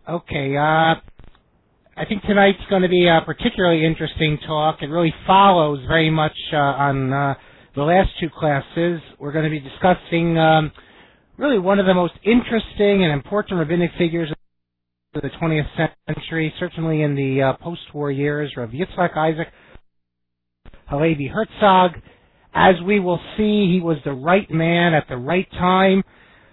Okay, I think tonight's going to be a particularly interesting talk. It really follows very much on the last two classes. We're going to be discussing really one of the most interesting and important rabbinic figures of the 20th century, certainly in the post-war years, Rav Yitzhak Isaac Halevi Herzog. As we will see, he was the right man at the right time.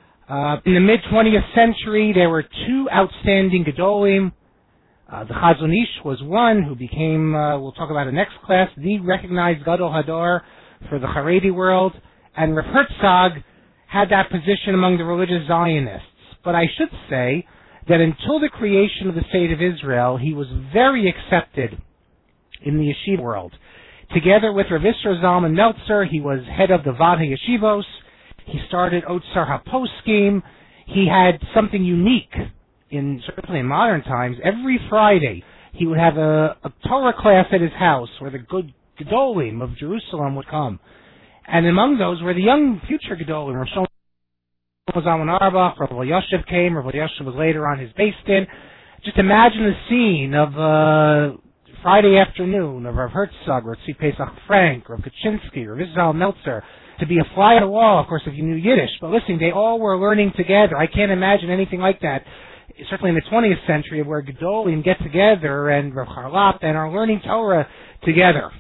In the mid-20th century, there were two outstanding Gedolim. The Chazon Ish was one who became, we'll talk about in next class, the recognized Gadol Hador for the Haredi world. And Rav Herzog had that position among the religious Zionists. But I should say that until the creation of the State of Israel, he was very accepted in the yeshiva world. Together with Rav Isra Zalman Meltzer, he was head of the Vad HaYeshivos. He started Otsar HaPoskim. He had something unique, certainly in modern times. Every Friday, he would have a Torah class at his house where the good Gedolim of Jerusalem would come. And among those were the young future Gedolim. Rav Shlomo Zalman Auerbach, Rav Elyashiv came. Rav Elyashiv was later on his based in. Just imagine the scene of Friday afternoon of Rav Herzog, Rav Tzvi Pesach Frank, Rav Kaczynski, Rav Israel Meltzer, to be a fly on the wall, of course, if you knew Yiddish. But listen, they all were learning together. I can't imagine anything like that, certainly in the 20th century, where Gedolim get together and Rav Charlap and are learning Torah together.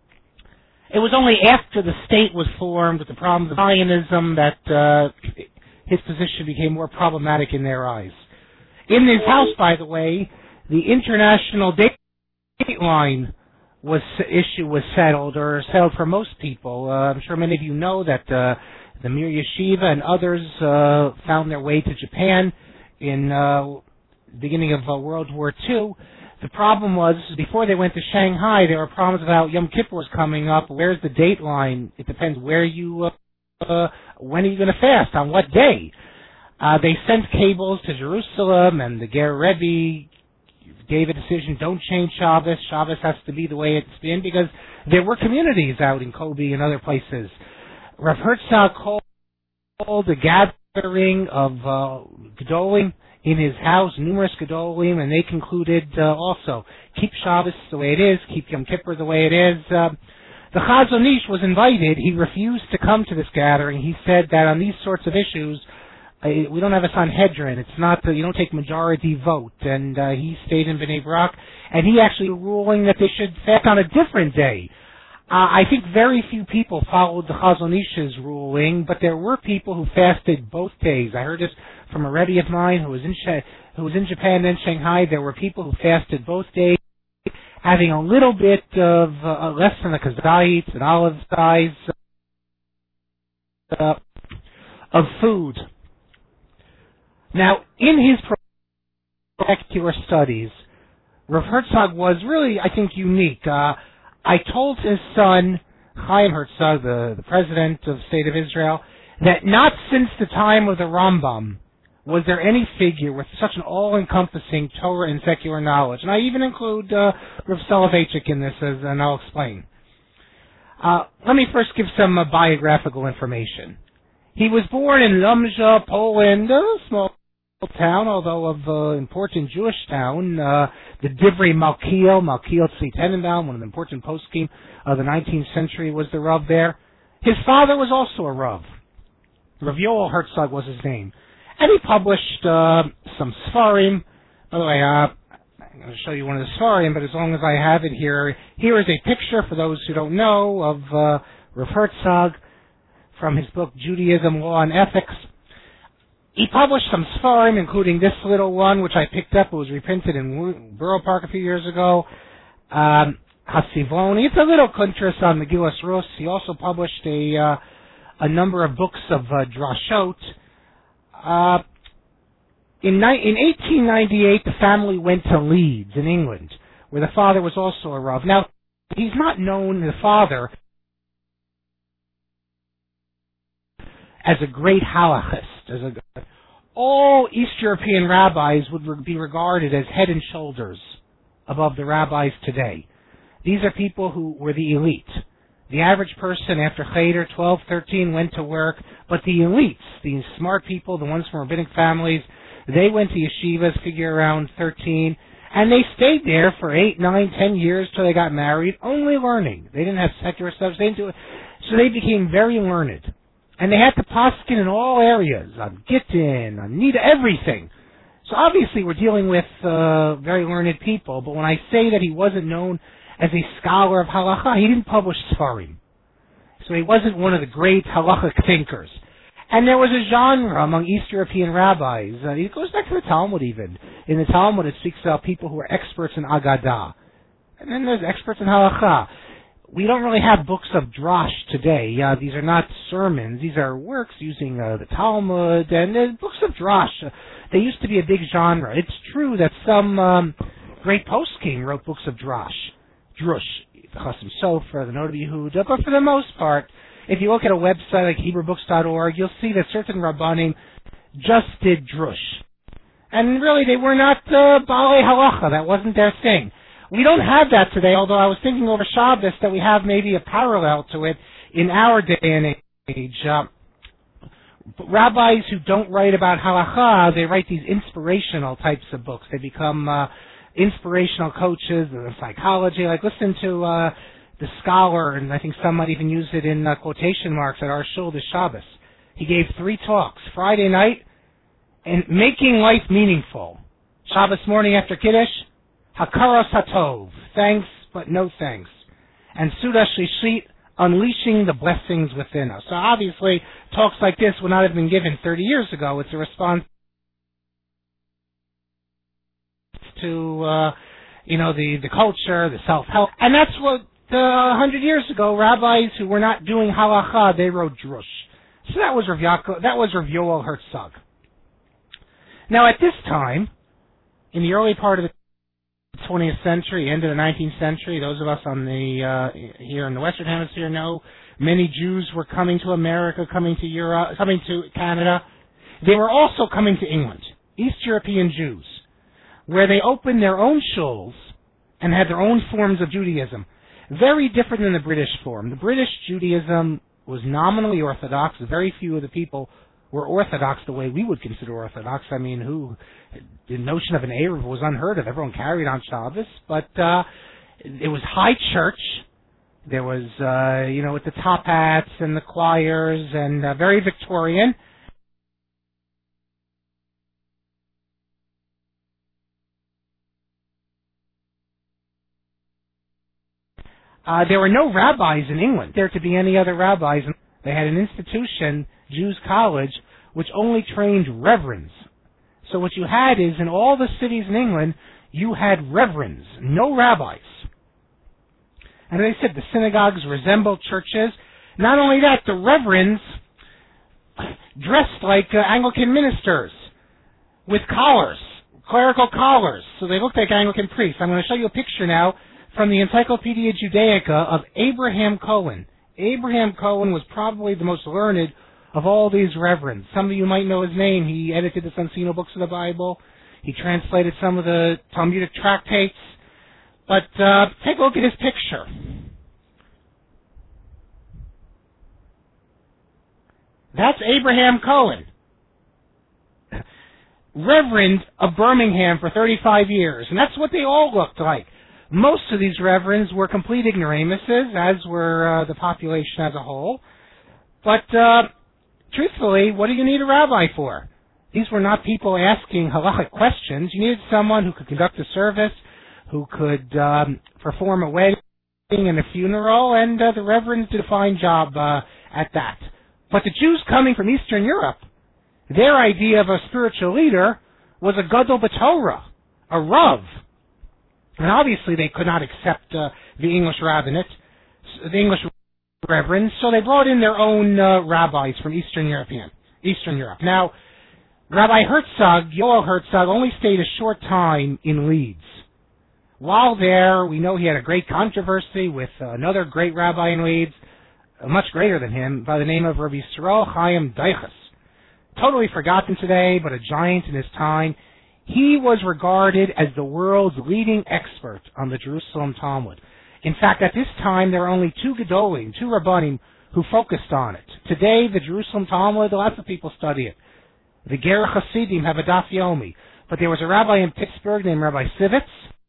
It was only after the state was formed with the problems of Zionism that his position became more problematic in their eyes. In his house, by the way, the international Dateline issue was settled for most people. I'm sure many of you know that the Mir Yeshiva and others found their way to Japan in the beginning of World War II. The problem was, before they went to Shanghai, there were problems about Yom Kippur was coming up. Where's the Dateline? It depends where you, when are you going to fast? On what day? They sent cables to Jerusalem, and the Ger Rebbe gave a decision, don't change Shabbos. Shabbos has to be the way it's been, because there were communities out in Kobe and other places. Rav Herzog called a gathering of Gedolim in his house, numerous Gedolim, and they concluded also, keep Shabbos the way it is, keep Yom Kippur the way it is. The Chazon Ish was invited. He refused to come to this gathering. He said that on these sorts of issues, we don't have a Sanhedrin. It's not you don't take majority vote. And he stayed in Bnei Brak, and he actually ruling that they should fast on a different day. I think very few people followed the Chazon Ish's ruling, but there were people who fasted both days. I heard this from a Rebbe of mine who was in Japan and Shanghai. There were people who fasted both days, having a little bit of less than a kazayit, an olive size of food. Now, in his secular studies, Rav Herzog was really, I think, unique. I told his son, Chaim Herzog, the president of the State of Israel, that not since the time of the Rambam was there any figure with such an all-encompassing Torah and secular knowledge. And I even include Rav Soloveitchik in this, and I'll explain. Let me first give some biographical information. He was born in Lomza, Poland, a small town, although of important Jewish town, the Divrei Malkiel Tzvi Tenenbaum, one of the important poskim of the 19th century, was the Rav there. His father was also a Rav. Rav Yoel Herzog was his name. And he published some Sfarim. By the way, I'm going to show you one of the Sfarim, but as long as I have it here, here is a picture, for those who don't know, of Rav Herzog from his book Judaism, Law, and Ethics. He published some Sfarim, including this little one, which I picked up. It was reprinted in Borough Park a few years ago. Hasivoni. It's a little kuntras on Megillas Rus. He also published a number of books of drashot. In 1898, the family went to Leeds in England, where the father was also a Rav. Now, he's not known, the father, as a great halachist. All East European rabbis would be regarded as head and shoulders above the rabbis today. These are people who were the elite. The average person after Cheder, 12, 13, went to work, but the elites, the smart people, the ones from rabbinic families, They went to yeshivas, figure around 13, and they stayed there for 8, 9, 10 years till they got married, only learning. They didn't have secular stuff, they didn't do it. So they became very learned. And they had to poskin in all areas, on Gittin, on Nida, everything. So obviously we're dealing with very learned people, but when I say that he wasn't known as a scholar of halacha, he didn't publish Sfarim. So he wasn't one of the great halachic thinkers. And there was a genre among East European rabbis. It goes back to the Talmud even. In the Talmud it speaks about people who are experts in Agadah. And then there's experts in halacha. We don't really have books of drash today. These are not sermons. These are works using the Talmud and books of drash. They used to be a big genre. It's true that some great poskim wrote books of drash, drush, the Chasam Sofer, the Noda B'Yehuda, but for the most part, if you look at a website like HebrewBooks.org, you'll see that certain Rabbanim just did drush. And really, they were not Baalei Halacha. That wasn't their thing. We don't have that today, although I was thinking over Shabbos that we have maybe a parallel to it in our day and age. Rabbis who don't write about halacha, they write these inspirational types of books. They become inspirational coaches in psychology. Like listen to the scholar, and I think some might even use it in quotation marks at our shul this Shabbos. He gave 3 talks. Friday night, and making life meaningful. Shabbos morning after Kiddush, Hakaras Hatov, thanks but no thanks. And Suda Shlishit, unleashing the blessings within us. So obviously, talks like this would not have been given 30 years ago. It's a response to, the culture, the self-help. And that's what 100 years ago, rabbis who were not doing halacha, they wrote drush. So that was Rav Yoel Herzog. Now at this time, in the early part of the 20th century, end of the 19th century, those of us on the here in the Western Hemisphere know many Jews were coming to America, coming to Europe, coming to Canada. They were also coming to England, East European Jews, where they opened their own shuls and had their own forms of Judaism. Very different than the British form. The British Judaism was nominally Orthodox. Very few of the people were Orthodox the way we would consider Orthodox. I mean, the notion of an Erev was unheard of. Everyone carried on Shabbos, but it was high church. There was, with the top hats and the choirs and very Victorian. There were no rabbis in England. There to be any other rabbis. They had an institution, Jews College, which only trained reverends. So what you had is, in all the cities in England, you had reverends, no rabbis. And as I said, the synagogues resembled churches. Not only that, the reverends dressed like Anglican ministers with collars, clerical collars. So they looked like Anglican priests. I'm going to show you a picture now from the Encyclopedia Judaica of Abraham Cohen. Abraham Cohen was probably the most learned of all these reverends. Some of you might know his name. He edited the Sonsino books of the Bible. He translated some of the Talmudic tractates. But take a look at his picture. That's Abraham Cohen, Reverend of Birmingham for 35 years. And that's what they all looked like. Most of these reverends were complete ignoramuses, as were the population as a whole. But truthfully, what do you need a rabbi for? These were not people asking halachic questions. You needed someone who could conduct a service, who could perform a wedding and a funeral, and the reverends did a fine job at that. But the Jews coming from Eastern Europe, their idea of a spiritual leader was a gadol b'Torah, a rav. And obviously they could not accept the English rabbinate, the English reverends, so they brought in their own rabbis from Eastern Europe. Now, Rabbi Herzog, Yoel Herzog, only stayed a short time in Leeds. While there, we know he had a great controversy with another great rabbi in Leeds, much greater than him, by the name of Rabbi Yisrael Chaim Daiches. Totally forgotten today, but a giant in his time. He was regarded as the world's leading expert on the Jerusalem Talmud. In fact, at this time, there were only 2 Gedolim, 2 Rabbanim, who focused on it. Today, the Jerusalem Talmud, lots of people study it. The Ger Hasidim have a Daf Yomi. But there was a rabbi in Pittsburgh named Rabbi Sivitz,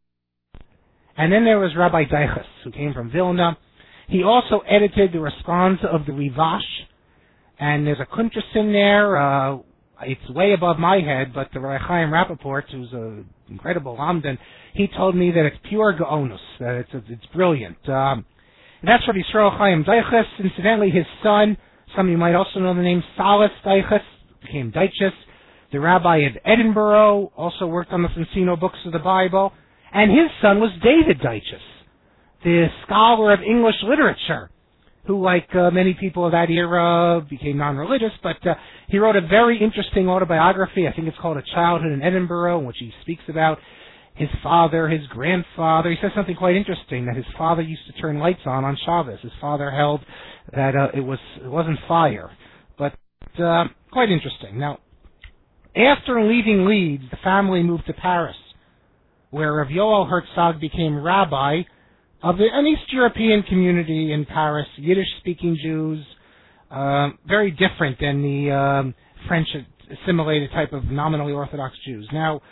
and then there was Rabbi Deiches, who came from Vilna. He also edited the responsa of the Rivash, and there's a Kuntres in there. It's way above my head, but the Rabbi Chaim Rappaport, who's an incredible Lamdan, he told me that it's pure Gaonus, that it's brilliant. And that's Rabbi Yisrael Chaim Deiches. Incidentally, his son, some of you might also know the name Salas Deiches, became Deiches. The rabbi of Edinburgh also worked on the Francino books of the Bible. And his son was David Deiches, the scholar of English literature, who, like many people of that era, became non-religious, but he wrote a very interesting autobiography. I think it's called A Childhood in Edinburgh, in which he speaks about his father, his grandfather. He says something quite interesting, that his father used to turn lights on Shabbos. His father held that it wasn't fire, but quite interesting. Now, after leaving Leeds, the family moved to Paris, where Rav Yoel Herzog became rabbi of an East European community in Paris, Yiddish-speaking Jews, very different than the French assimilated type of nominally Orthodox Jews. Now,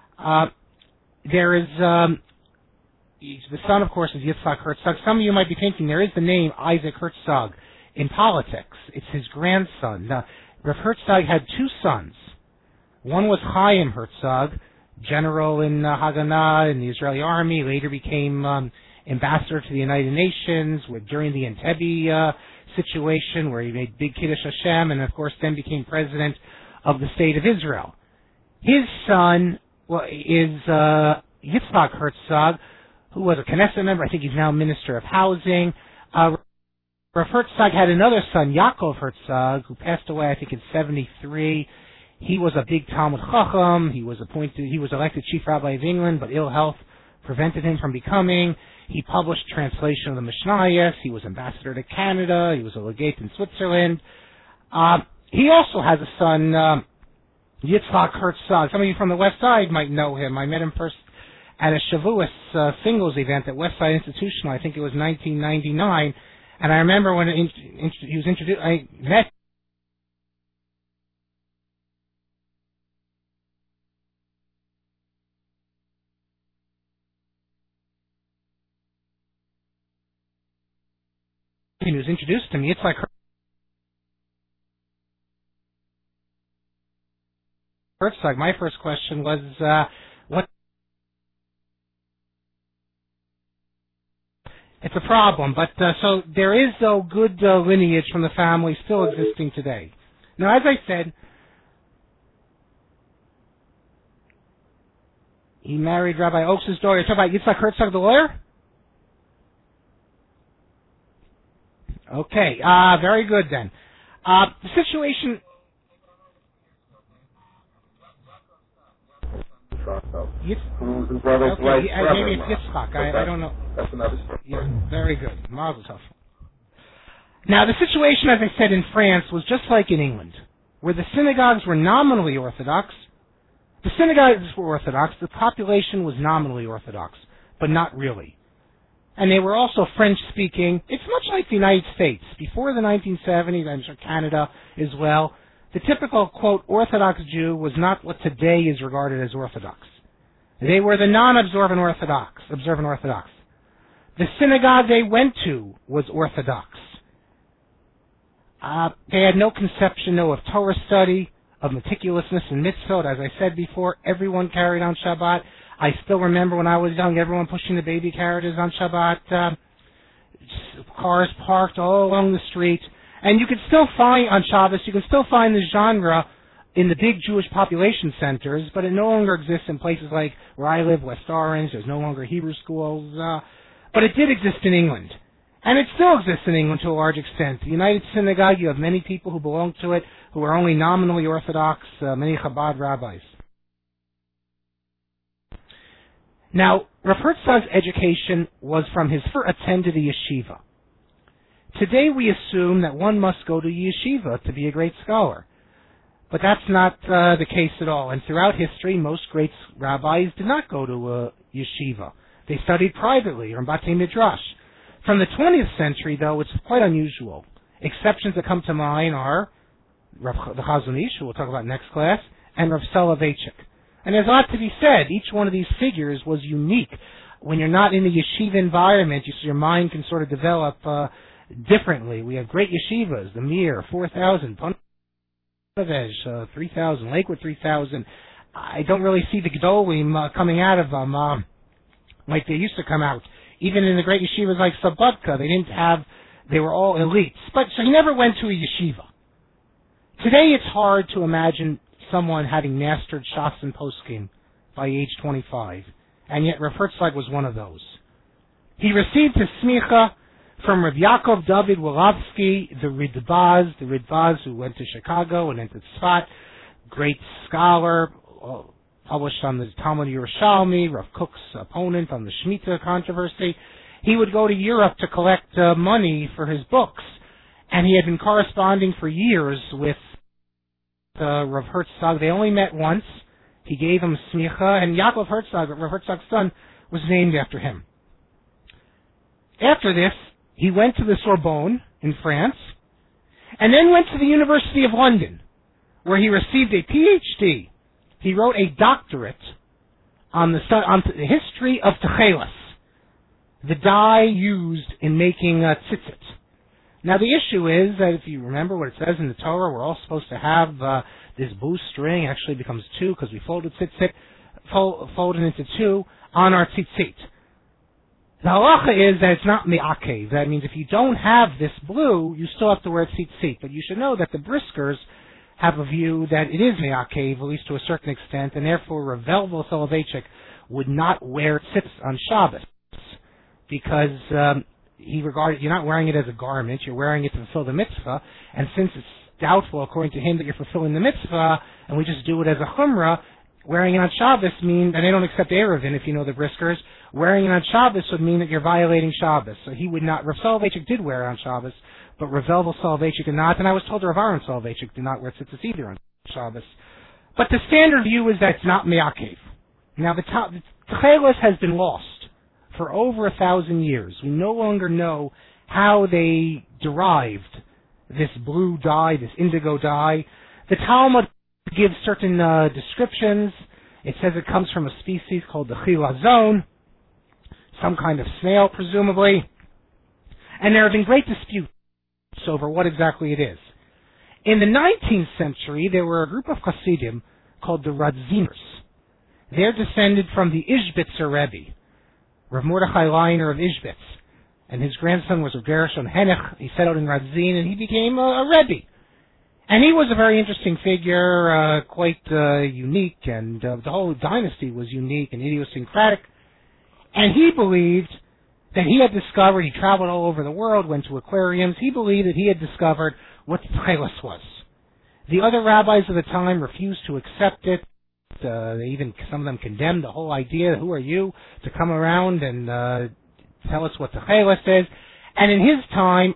there is the son, of course, is Yitzhak Herzog. Some of you might be thinking there is the name Isaac Herzog in politics. It's his grandson. Rav Herzog had two sons. One was Chaim Herzog, general in Haganah in the Israeli army, later became ambassador to the United Nations during the Entebbe situation, where he made big Kiddush Hashem, and of course then became president of the State of Israel. His son is Yitzhak Herzog, who was a Knesset member. I think he's now Minister of Housing. Rav Herzog had another son, Yaakov Herzog, who passed away, I think, in 1973. He was a big Talmud Chacham. He was elected Chief Rabbi of England, but ill health prevented him from becoming. He published translation of the Mishnayos. He was ambassador to Canada. He was a legate in Switzerland. He also has a son, Yitzhak Herzog. Some of you from the West Side might know him. I met him first at a Shavuos singles event at West Side Institutional. I think it was 1999. And I remember when he was introduced, I met he was introduced to me. It's like Herzog. My first question was, what? It's a problem, but so there is, though, good lineage from the family still existing today. Now, as I said, he married Rabbi Oaks' daughter. You're talking about Yitzhak Herzog, the lawyer? Okay, very good then. The situation... Maybe it's Yitzchak. I don't know. That's another story. Yeah, very good. Mazel tov. Now, the situation, as I said, in France was just like in England, where the synagogues were nominally Orthodox. The synagogues were Orthodox. The population was nominally Orthodox, but not really. And they were also French-speaking. It's much like the United States. Before the 1970s, I'm sure Canada as well, the typical, quote, Orthodox Jew was not what today is regarded as Orthodox. They were the non-observant Orthodox. The synagogue they went to was Orthodox. They had no conception, of Torah study, of meticulousness and mitzvot. As I said before, everyone carried on Shabbat. I still remember when I was young, everyone pushing the baby carriages on Shabbat, cars parked all along the street. And you can still find, on Shabbos, the genre in the big Jewish population centers, but it no longer exists in places like where I live, West Orange. There's no longer Hebrew schools. But it did exist in England. And it still exists in England to a large extent. The United Synagogue, you have many people who belong to it who are only nominally Orthodox, many Chabad rabbis. Now, Rav Herzog's education was from his first attended a yeshiva. Today we assume that one must go to yeshiva to be a great scholar. But that's not the case at all. And throughout history, most great rabbis did not go to a yeshiva. They studied privately or in Batei Midrash. From the 20th century, though, it's quite unusual. Exceptions that come to mind are the Chazon Ish, who we'll talk about next class, and Rav Soloveitchik. And there's a lot to be said. Each one of these figures was unique. When you're not in the yeshiva environment, your mind can sort of develop differently. We have great yeshivas, the Mir, 4,000, Ponevezh, 3,000, Lakewood, 3,000. I don't really see the Gedolim coming out of them like they used to come out. Even in the great yeshivas like Slobodka, they were all elites. But so he never went to a yeshiva. Today it's hard to imagine someone having mastered Shas and Poskim by age 25. And yet Rav Herzog was one of those. He received his smicha from Rav Yaakov David Wolofsky, the Ridbaz who went to Chicago and entered Tzfat, great scholar, published on the Talmud Yerushalmi, Rav Kook's opponent on the Shemitah controversy. He would go to Europe to collect money for his books, and he had been corresponding for years with Rav Herzog. They only met once. He gave him smicha, and Yaakov Herzog, Rav Herzog's son, was named after him. After this, he went to the Sorbonne in France, and then went to the University of London, where he received a PhD. He wrote a doctorate on the history of techelas, the dye used in making tzitzit. Now the issue is that if you remember what it says in the Torah, we're all supposed to have this blue string. It actually becomes two because we folded tzitzit, folded into two on our tzitzit. The halacha is that it's not me'akev. That means if you don't have this blue, you still have to wear tzitzit. But you should know that the briskers have a view that it is me'akev, at least to a certain extent, and therefore Rav Soloveitchik would not wear tzitz on Shabbos because he regarded you're not wearing it as a garment, you're wearing it to fulfill the mitzvah, and since it's doubtful according to him that you're fulfilling the mitzvah, and we just do it as a chumrah, wearing it on Shabbos means, and they don't accept Erevin if you know the briskers, wearing it on Shabbos would mean that you're violating Shabbos. So he would not, Rav Soloveitchik did wear it on Shabbos, but Rav Soloveitchik did not, and I was told Rav Aaron Soloveitchik did not wear tzitzis either on Shabbos. But the standard view is that it's not me'akev. Now the techelas has been lost for over 1,000 years. We no longer know how they derived this blue dye, this indigo dye. The Talmud gives certain descriptions. It says it comes from a species called the chilazon, some kind of snail, presumably. And there have been great disputes over what exactly it is. In the 19th century, there were a group of Hasidim called the Radziners. They're descended from the Ishbitzer Rebbe, Rav Mordechai Leiner of Ishbitz. And his grandson was Rav Gershon Henech. He settled in Radzin, and he became a Rebbe. And he was a very interesting figure, quite unique, and the whole dynasty was unique and idiosyncratic. And he believed that he had discovered, he traveled all over the world, went to aquariums, he believed that he had discovered what techelas was. The other rabbis of the time refused to accept it. They even, some of them condemned the whole idea, who are you to come around and tell us what techelas is? And in his time,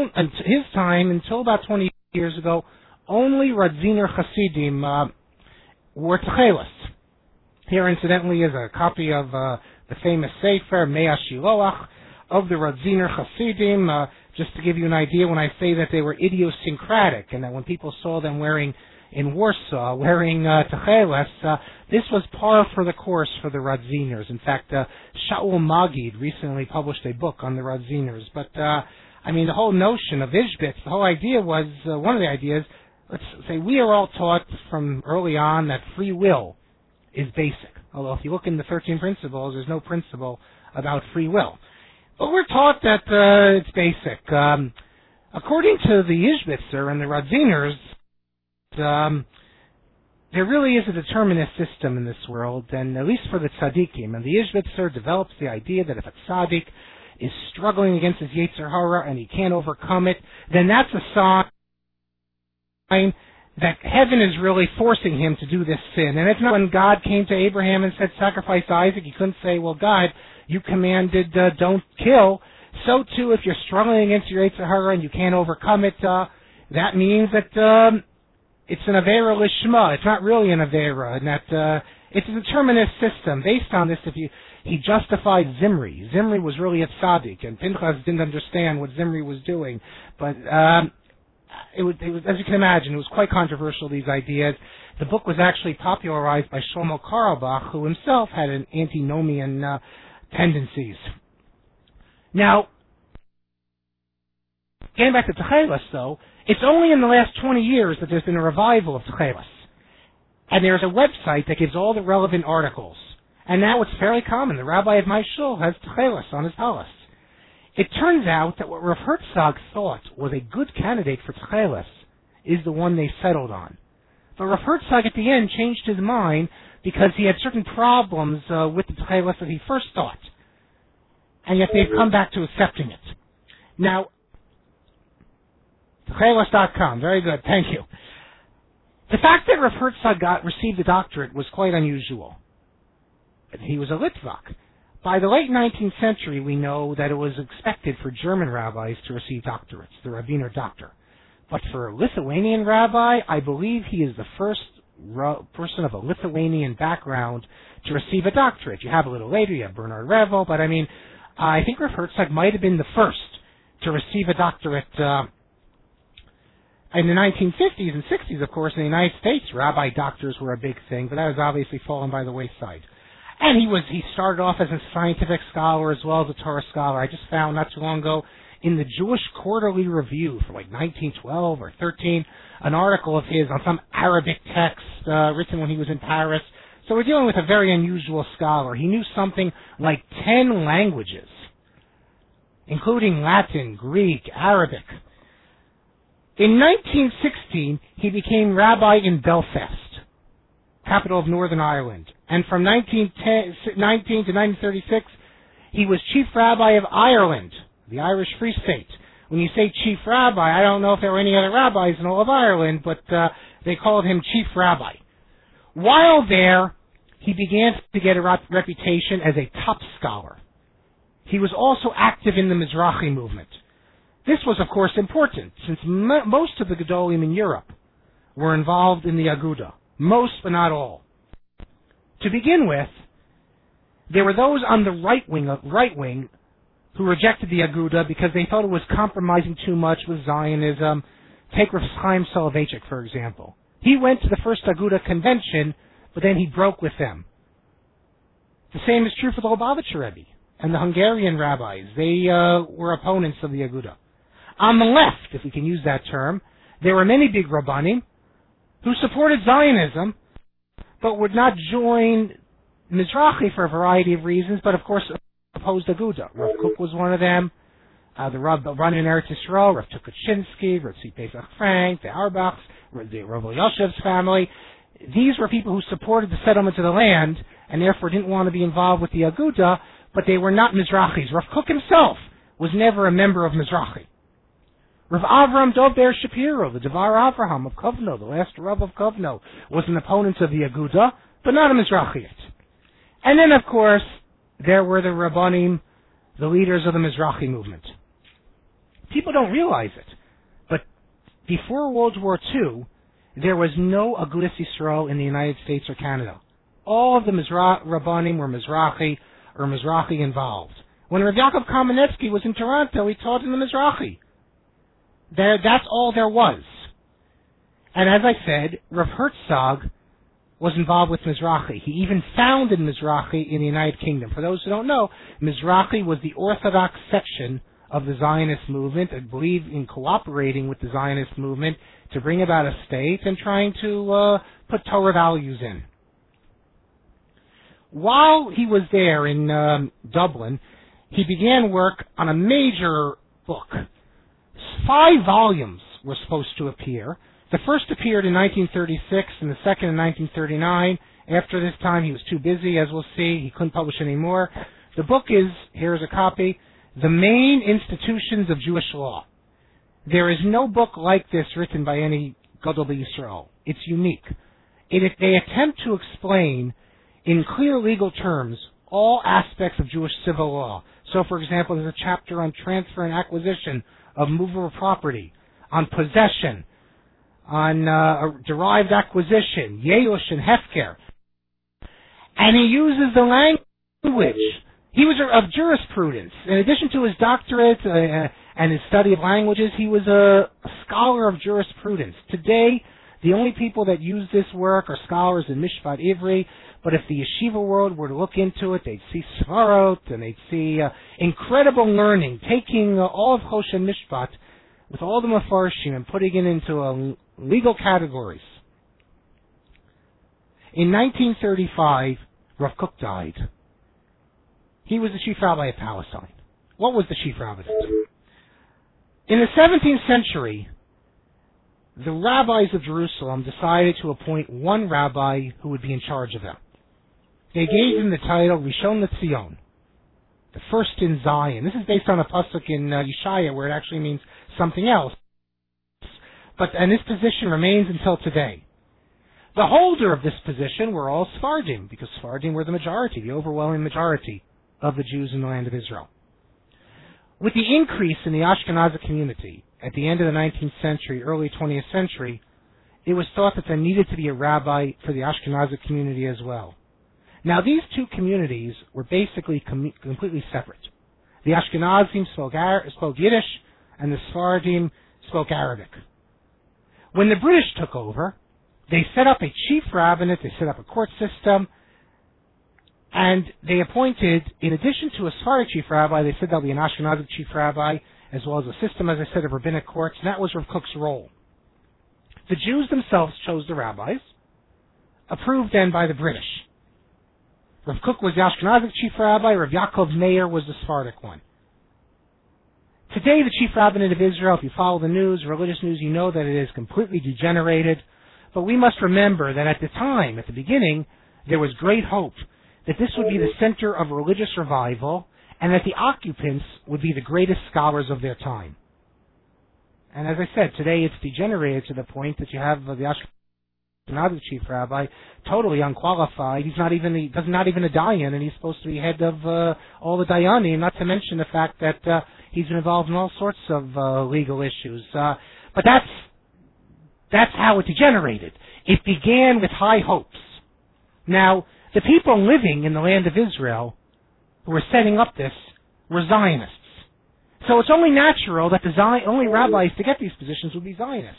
until about 20 years ago, only Radziner Hasidim wore techelas. Here, incidentally, is a copy of the famous Sefer, Mea Shiloach, of the Radziner Hasidim, just to give you an idea when I say that they were idiosyncratic, and that when people saw them in Warsaw, wearing techelas, this was par for the course for the Radziners. In fact, Shaul Magid recently published a book on the Radziners. But, the whole notion of Ishbitz, the whole idea was, one of the ideas, let's say we are all taught from early on that free will is basic. Although if you look in the 13 principles, there's no principle about free will. But we're taught that it's basic. According to the Ishbitzer and the Radziners, there really is a determinist system in this world, and at least for the tzaddikim. And the Ishbitzer develops the idea that if a tzaddik is struggling against his Yetzer Hara and he can't overcome it, then that's a sign that heaven is really forcing him to do this sin. And it's not when God came to Abraham and said, sacrifice Isaac, he couldn't say, well, God, you commanded don't kill. So too, if you're struggling against your Yetzer Hara and you can't overcome it, that means that it's an Avera Lishma. It's not really an Avera. And that it's a determinist system. Based on this, he justified Zimri. Zimri was really a tzaddik, and Pinchas didn't understand what Zimri was doing. But as you can imagine, it was quite controversial, these ideas. The book was actually popularized by Shlomo Carlebach, who himself had an antinomian tendencies. Now, getting back to Techeles, though, it's only in the last 20 years that there's been a revival of Techeles. And there's a website that gives all the relevant articles. And now it's fairly common. The rabbi of my shul has Techeles on his tallis. It turns out that what Rav Herzog thought was a good candidate for Techeles is the one they settled on. But Rav Herzog at the end changed his mind because he had certain problems with the Techeles that he first thought. And yet they've come back to accepting it. Now, Techeles.com, very good, thank you. The fact that Rav Herzog received a doctorate was quite unusual. He was a Litvak. By the late 19th century, we know that it was expected for German rabbis to receive doctorates, the Rabbiner doctor. But for a Lithuanian rabbi, I believe he is the first person of a Lithuanian background to receive a doctorate. You have a little later, you have Bernard Revel, but I think Rav Herzog might have been the first to receive a doctorate in the 1950s and 60s, of course. In the United States, rabbi doctors were a big thing, but that has obviously fallen by the wayside. And he started off as a scientific scholar as well as a Torah scholar. I just found not too long ago in the Jewish Quarterly Review for 1912 or 13, an article of his on some Arabic text written when he was in Paris. So we're dealing with a very unusual scholar. He knew something like 10 languages, including Latin, Greek, Arabic. In 1916, he became rabbi in Belfast, capital of Northern Ireland. And from 1919 to 1936, he was chief rabbi of Ireland, the Irish Free State. When you say chief rabbi, I don't know if there were any other rabbis in all of Ireland, but they called him chief rabbi. While there, he began to get a reputation as a top scholar. He was also active in the Mizrahi movement. This was, of course, important, since most of the Gedolim in Europe were involved in the Aguda. Most, but not all. To begin with, there were those on the right wing who rejected the Aguda because they thought it was compromising too much with Zionism. Take Rav Chaim Soloveitchik, for example. He went to the first Aguda convention, but then he broke with them. The same is true for the Lubavitcher Rebbe and the Hungarian rabbis. They were opponents of the Aguda. On the left, if we can use that term, there were many big Rabbanim who supported Zionism, but would not join Mizrahi for a variety of reasons, but of course opposed Aguda. Rav Kook was one of them, the Rabbanim in Eretz Yisrael, Rav Tukachinsky, Rav Tzvi Pesach Frank, the Auerbachs, the Rav Yoshev's family. These were people who supported the settlement of the land, and therefore didn't want to be involved with the Aguda, but they were not Mizrahis. Rav Kook himself was never a member of Mizrahi. Rav Avram Dov Ber Shapiro, the Devar Avraham of Kovno, the last Rav of Kovno, was an opponent of the Aguda, but not a Mizrahi. And then, of course, there were the Rabbanim, the leaders of the Mizrahi movement. People don't realize it, but before World War II, there was no Agudas Yisrael in the United States or Canada. All of the Rabbanim were Mizrahi or Mizrahi involved. When Rav Yaakov Kamenetsky was in Toronto, he taught in the Mizrahi. That's all there was. And as I said, Rav Herzog was involved with Mizrahi. He even founded Mizrahi in the United Kingdom. For those who don't know, Mizrahi was the Orthodox section of the Zionist movement, I believe in cooperating with the Zionist movement to bring about a state and trying to put Torah values in. While he was there in Dublin, he began work on a major book. 5 volumes were supposed to appear. The first appeared in 1936 and the second in 1939. After this time, he was too busy, as we'll see. He couldn't publish anymore. The book is, here's a copy, The Main Institutions of Jewish Law. There is no book like this written by any Gadol B'Yisrael. It's unique. They attempt to explain, in clear legal terms, all aspects of Jewish civil law. So, for example, there's a chapter on transfer and acquisition of movable property, on possession, on derived acquisition, Yeush and Hefker. And he uses the language. He was of jurisprudence. In addition to his doctorate and his study of languages. He was a scholar of jurisprudence. Today, the only people that use this work are scholars in Mishpat Ivri, but if the yeshiva world were to look into it, they'd see Svarot, and they'd see incredible learning, taking all of Choshen Mishpat with all the Mefarshim and putting it into legal categories. In 1935, Rav Kook died. He was the chief rabbi of Palestine. What was the chief rabbi? In the 17th century, the rabbis of Jerusalem decided to appoint one rabbi who would be in charge of them. They gave him the title Rishon LeZion, the first in Zion. This is based on a pasuk in Yeshaya where it actually means something else. And this position remains until today. The holder of this position were all Sephardim, because Sephardim were the majority, the overwhelming majority of the Jews in the land of Israel. With the increase in the Ashkenazi community at the end of the 19th century, early 20th century, it was thought that there needed to be a rabbi for the Ashkenazi community as well. Now, these two communities were basically completely separate. The Ashkenazim spoke Yiddish, and the Sephardim spoke Arabic. When the British took over, they set up a chief rabbinate, they set up a court system, and they appointed, in addition to a Sephardic chief rabbi, they said there'll be an Ashkenazi chief rabbi, as well as a system, as I said, of rabbinic courts, and that was Rav Kook's role. The Jews themselves chose the rabbis, approved then by the British. Rav Kook was the Ashkenazi chief rabbi, Rav Yaakov Meir was the Sephardic one. Today, the chief rabbinate of Israel, if you follow the news, religious news, you know that it is completely degenerated. But we must remember that at the time, at the beginning, there was great hope that this would be the center of religious revival and that the occupants would be the greatest scholars of their time. And as I said, today it's degenerated to the point that you have the Ashkenazi chief rabbi totally unqualified. He's not even a dayan, and he's supposed to be head of all the dayanim, not to mention the fact that he's been involved in all sorts of legal issues. But that's how it degenerated. It began with high hopes. Now, the people living in the land of Israel who were setting up this were Zionists. So it's only natural that the only rabbis to get these positions would be Zionists.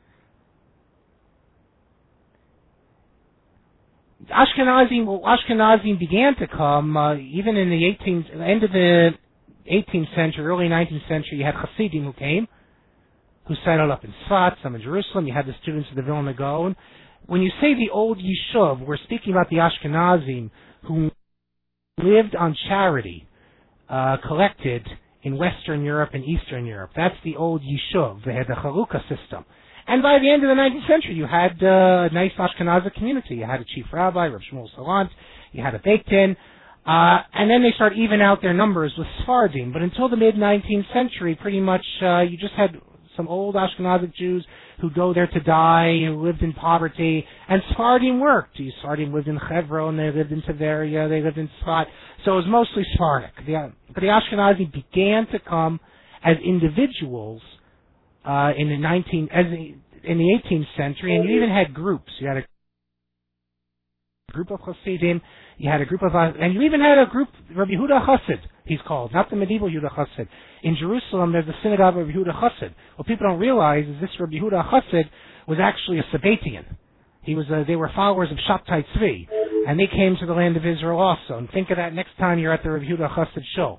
Ashkenazim began to come even in the end of the 18th century, early 19th century. You had Hasidim who came, who settled up in Sfat, some in Jerusalem. You had the students of the Vilna Gaon. When you say the old Yishuv, we're speaking about the Ashkenazim who lived on charity, collected in Western Europe and Eastern Europe. That's the old Yishuv. They had the Chalukah system. And by the end of the 19th century, you had a nice Ashkenazi community. You had a chief rabbi, Rav Shmuel Salant. You had a Beit-Din. And then they start even out their numbers with Sephardim. But until the mid-19th century, pretty much you just had some old Ashkenazi Jews who go there to die, who lived in poverty, and Sephardim worked. Sephardim lived in Hebron, they lived in Tiberia, they lived in Sfat. So it was mostly Sephardic. But the Ashkenazi began to come as individuals in the 18th century, and you even had groups. You had a group of Hasidim, you had a group of, and you even had a group, Rabbi Yehuda Chassid, he's called, not the medieval Yehuda Chassid. In Jerusalem, there's a synagogue of Rabbi Yehuda Chassid. What people don't realize is this Rabbi Yehuda Chassid was actually a Sabbatian. They were followers of Shabtai Tzvi, and they came to the land of Israel also. And think of that next time you're at the Rabbi Yehuda Chassid show.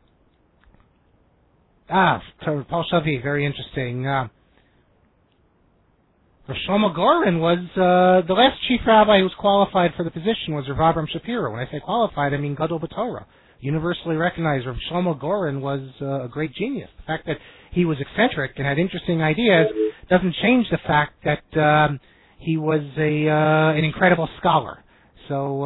Paul Shavi, very interesting. Rav Shlomo Goren was, the last chief rabbi who was qualified for the position was Rav Avram Shapiro. When I say qualified, I mean Gadol B'Torah. Universally recognized. Rav Shlomo Goren was a great genius. The fact that he was eccentric and had interesting ideas doesn't change the fact that he was an incredible scholar. So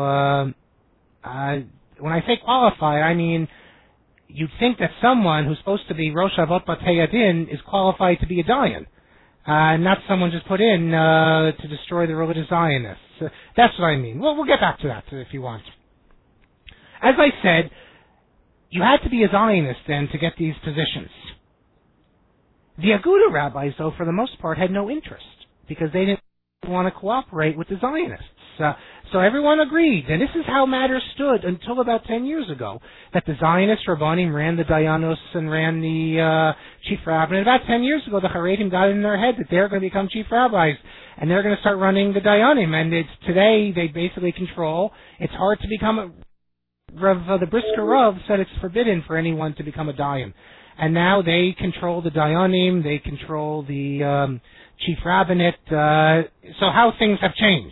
when I say qualified, I mean you'd think that someone who's supposed to be Rosh Avot Batei Adin is qualified to be a dayan. Not someone just put in to destroy the religious Zionists. That's what I mean. Well, we'll get back to that if you want. As I said, you had to be a Zionist then to get these positions. The Aguda rabbis, though, for the most part, had no interest because they didn't want to cooperate with the Zionists. So everyone agreed, and this is how matters stood until about 10 years ago, that the Zionist Rabbanim ran the Dayanos and ran the chief rabbi. And about 10 years ago, the Haredim got in their head that they're going to become chief rabbis, and they're going to start running the Dayanim. And today they basically control. It's hard to become a Rav. The Brisker Rav said it's forbidden for anyone to become a Dayan. And now they control the Dayanim, they control the chief rabbinate. So how things have changed.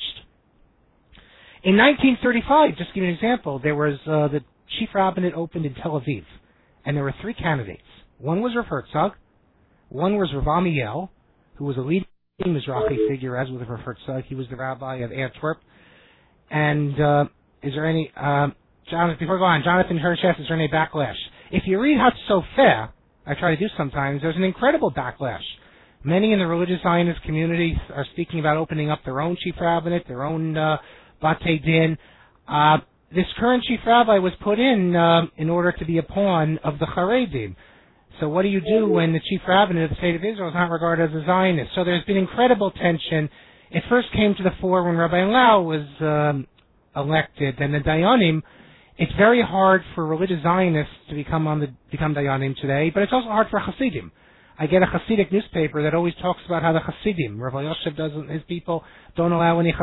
In 1935, just to give you an example, there was the chief rabbinate opened in Tel Aviv, and there were 3 candidates. One was Rav Herzog, one was Rav Amiel, who was a leading Mizrahi figure, as with Rav Herzog. He was the rabbi of Antwerp. And is there any, Jonathan, before I go on, Jonathan Hirsch asks, is there any backlash? If you read Hatzofeh, I try to do sometimes, there's an incredible backlash. Many in the religious Zionist community are speaking about opening up their own chief rabbinate, their own Batei Din. This current chief rabbi was put in order to be a pawn of the Haredim. So what do you do when the chief rabbinate of the state of Israel is not regarded as a Zionist? So there's been incredible tension. It first came to the fore when Rabbi Lau was elected, and the Dayanim. It's very hard for religious Zionists to become Dayanim today, but it's also hard for Hasidim. I get a Hasidic newspaper that always talks about how the Hasidim, Rav Yosef doesn't, his people don't allow any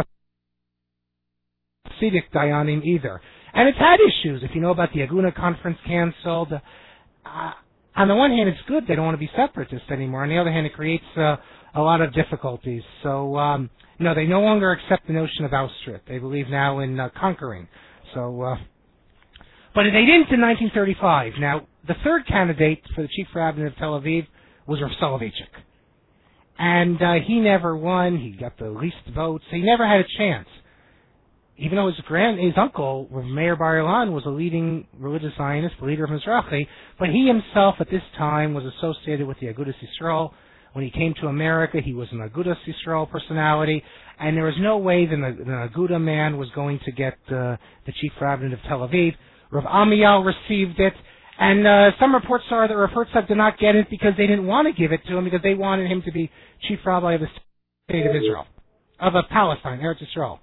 Hasidic Dayanim either. And it's had issues. If you know about the Aguna conference canceled, on the one hand it's good, they don't want to be separatists anymore. On the other hand, it creates a lot of difficulties. So, no, they no longer accept the notion of Auschwitz. They believe now in conquering. So, but they didn't in 1935. Now, the third candidate for the chief rabbinate of Tel Aviv was Rav Soloveitchik. And he never won. He got the least votes. He never had a chance. Even though his uncle, Rav Meir Bar Ilan, was a leading religious Zionist, the leader of Mizrahi, but he himself at this time was associated with the Agudas Yisrael. When he came to America, he was an Agudas Yisrael personality, and there was no way that an Aguda man was going to get the chief rabbinate of Tel Aviv. Rav Amiel received it, and some reports are that Rav Herzog did not get it because they didn't want to give it to him because they wanted him to be chief rabbi of the state of Israel, of Palestine, Eretz Yisrael.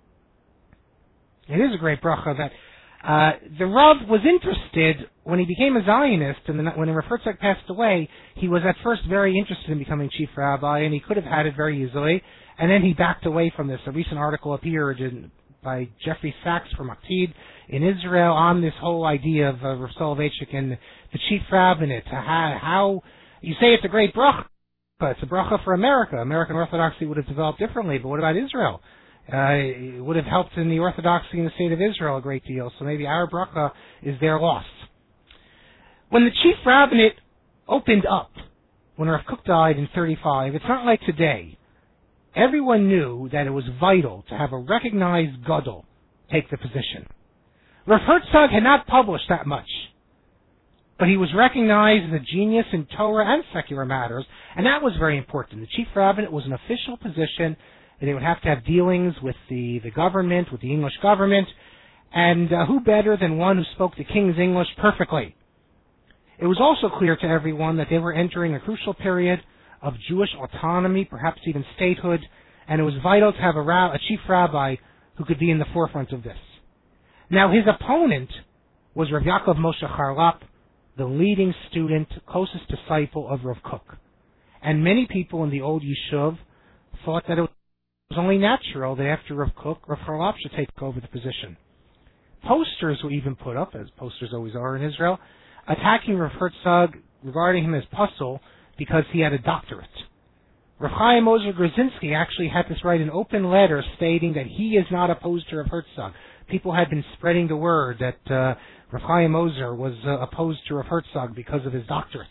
It is a great bracha that the Rav was interested when he became a Zionist, and when Rav Herzog passed away, he was at first very interested in becoming chief rabbi, and he could have had it very easily, and then he backed away from this. A recent article appeared by Jeffrey Sachs from Aktid in Israel on this whole idea of Rav Soloveitchik and the chief rabbinate. How you say it's a great bracha, but it's a bracha for America. American Orthodoxy would have developed differently, but what about Israel? It would have helped in the Orthodoxy in the state of Israel a great deal, so maybe our bracha is their loss. When the chief rabbinate opened up, when Rav Kook died in 1935, it's not like today. Everyone knew that it was vital to have a recognized gadol take the position. Rav Herzog had not published that much, but he was recognized as a genius in Torah and secular matters, and that was very important. The chief rabbinate was an official position, and they would have to have dealings with the government, with the English government, and who better than one who spoke the king's English perfectly? It was also clear to everyone that they were entering a crucial period of Jewish autonomy, perhaps even statehood, and it was vital to have a chief rabbi who could be in the forefront of this. Now, his opponent was Rav Yaakov Moshe Charlap, the leading student, closest disciple of Rav Kook. And many people in the old Yishuv thought that it was only natural that after Rav Kook, Rav Charlap should take over the position. Posters were even put up, as posters always are in Israel, attacking Rav Herzog, regarding him as puzzle because he had a doctorate. Rav Chaim Ozer Grzinski actually had this write an open letter stating that he is not opposed to Rav Herzog. People had been spreading the word that Rav Chaim Ozer was opposed to Rav Herzog because of his doctorate.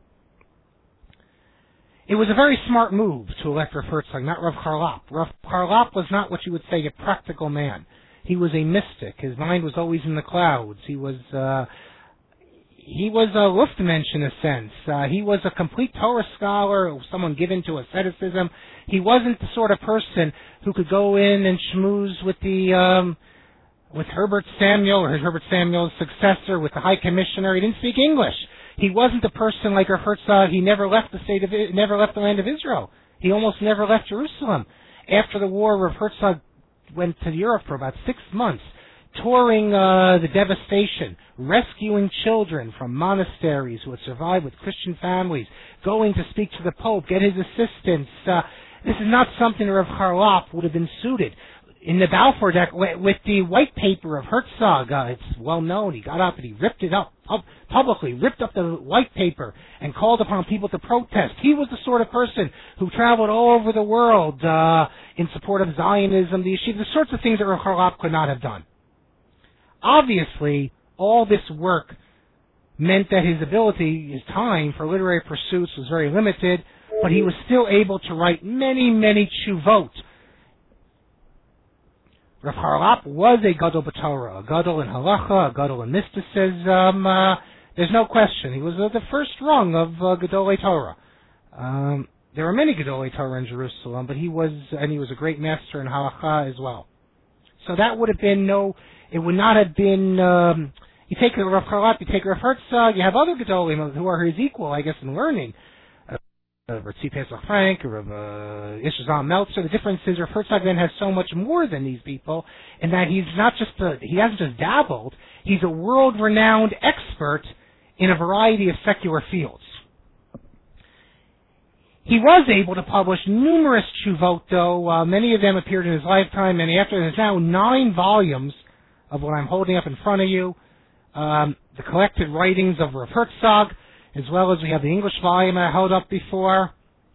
It was a very smart move to elect Rav Herzog, not Rav Charlap. Rav Charlap was not what you would say a practical man. He was a mystic. His mind was always in the clouds. He was a Luftmensch in a sense. He was a complete Torah scholar, someone given to asceticism. He wasn't the sort of person who could go in and schmooze with Herbert Samuel or Herbert Samuel's successor, with the High Commissioner. He didn't speak English. He wasn't a person like Rav Herzog. He never left the land of Israel. He almost never left Jerusalem. After the war, Rav Herzog went to Europe for about 6 months, touring the devastation, rescuing children from monasteries who had survived with Christian families, going to speak to the Pope, get his assistance. This is not something Rav Charlap would have been suited. In the Balfour Deck, with the white paper of Herzog, it's well known, he got up and he ripped it up publicly, ripped up the white paper and called upon people to protest. He was the sort of person who traveled all over the world in support of Zionism, the yeshiva, the sorts of things that Rav Charlap could not have done. Obviously, all this work meant that his ability, his time for literary pursuits was very limited, but he was still able to write many, many tshuvot. Rav Charlap was a gadol b'Torah, a gadol in halacha, a gadol in mysticism. There's no question. He was the first rung of gadolei Torah. There were many gadolei Torah in Jerusalem, but he was a great master in halacha as well. So that would have been it would not have been, you take Rav Charlap, you take Rav Herzog, you have other Gedolim who are his equal, I guess, in learning. Rav Tzvi Pesach Frank, Rav Ishazam Meltzer. The difference is Rav Herzog then has so much more than these people, in that he hasn't just dabbled, he's a world-renowned expert in a variety of secular fields. He was able to publish numerous tshuvot, though. Many of them appeared in his lifetime, and after there's now 9 volumes of what I'm holding up in front of you, the collected writings of Rav Herzog, as well as we have the English volume I held up before.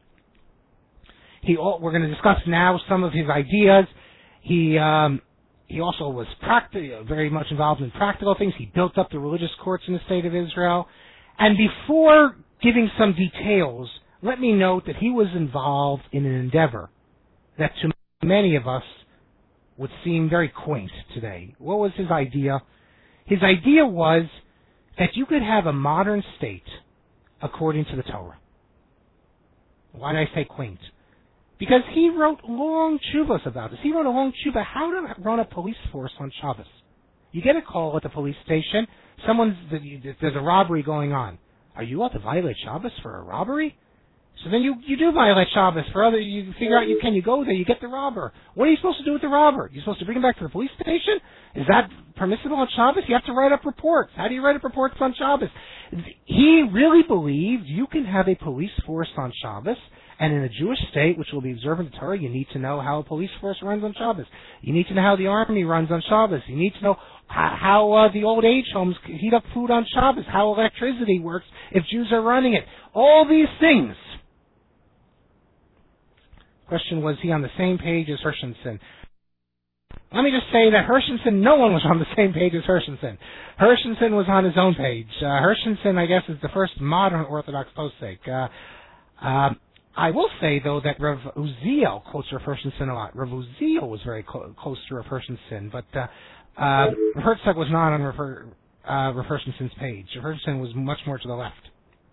We're going to discuss now some of his ideas. He also was very much involved in practical things. He built up the religious courts in the state of Israel. And before giving some details, let me note that he was involved in an endeavor that to many of us would seem very quaint today. What was his idea? His idea was that you could have a modern state according to the Torah. Why did I say quaint? Because he wrote long tshuvos about this. He wrote a long tshuva how to run a police force on Shabbos. You get a call at the police station. There's a robbery going on. Are you out to violate Shabbos for a robbery? So then you do violate Shabbos you figure out can you go there, you get the robber. What are you supposed to do with the robber? You're supposed to bring him back to the police station? Is that permissible on Shabbos? You have to write up reports. How do you write up reports on Shabbos? He really believed you can have a police force on Shabbos, and in a Jewish state, which will be observant of Torah, you need to know how a police force runs on Shabbos. You need to know how the army runs on Shabbos. You need to know how the old age homes heat up food on Shabbos, how electricity works if Jews are running it. All these things. Question, was he on the same page as Hershenson? Let me just say that Hershenson, no one was on the same page as Hershenson. Hershenson was on his own page. Hershenson, I guess, is the first modern Orthodox posek. I will say, though, that Rav Uziel quotes Rav Hershenson a lot. Rav Uziel was very close to Rav Hershenson, but Rav Herzog was not on Rav Hershenson's page. Rav Hershenson was much more to the left.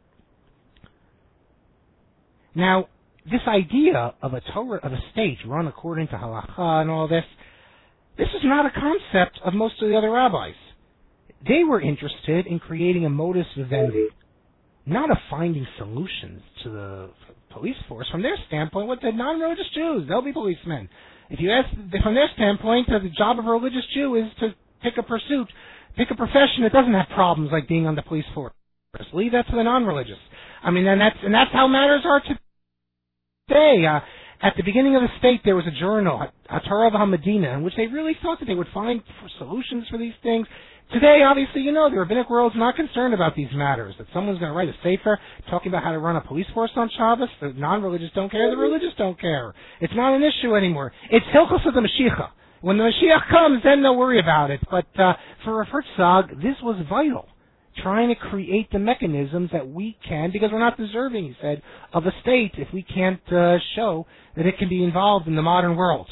Now, this idea of a Torah, of a state run according to halacha and all this is not a concept of most of the other rabbis. They were interested in creating a modus vivendi, not of finding solutions to the police force. From their standpoint, what the non-religious Jews, they'll be policemen. If you ask, from their standpoint, the job of a religious Jew is to pick a profession that doesn't have problems like being on the police force. Leave that to the non-religious. I mean, and that's how matters are today. At the beginning of the state, there was a journal, HaTorah v'Hamedina, in which they really thought that they would find solutions for these things. Today, obviously, the rabbinic world's not concerned about these matters, that someone's going to write a sefer talking about how to run a police force on Shabbos. The non-religious don't care, the religious don't care. It's not an issue anymore. It's Hilchos of the Mashiach. When the Mashiach comes, then they'll worry about it. But for Rav Herzog, this was vital. Trying to create the mechanisms that we can, because we're not deserving, he said, of a state if we can't show that it can be involved in the modern world.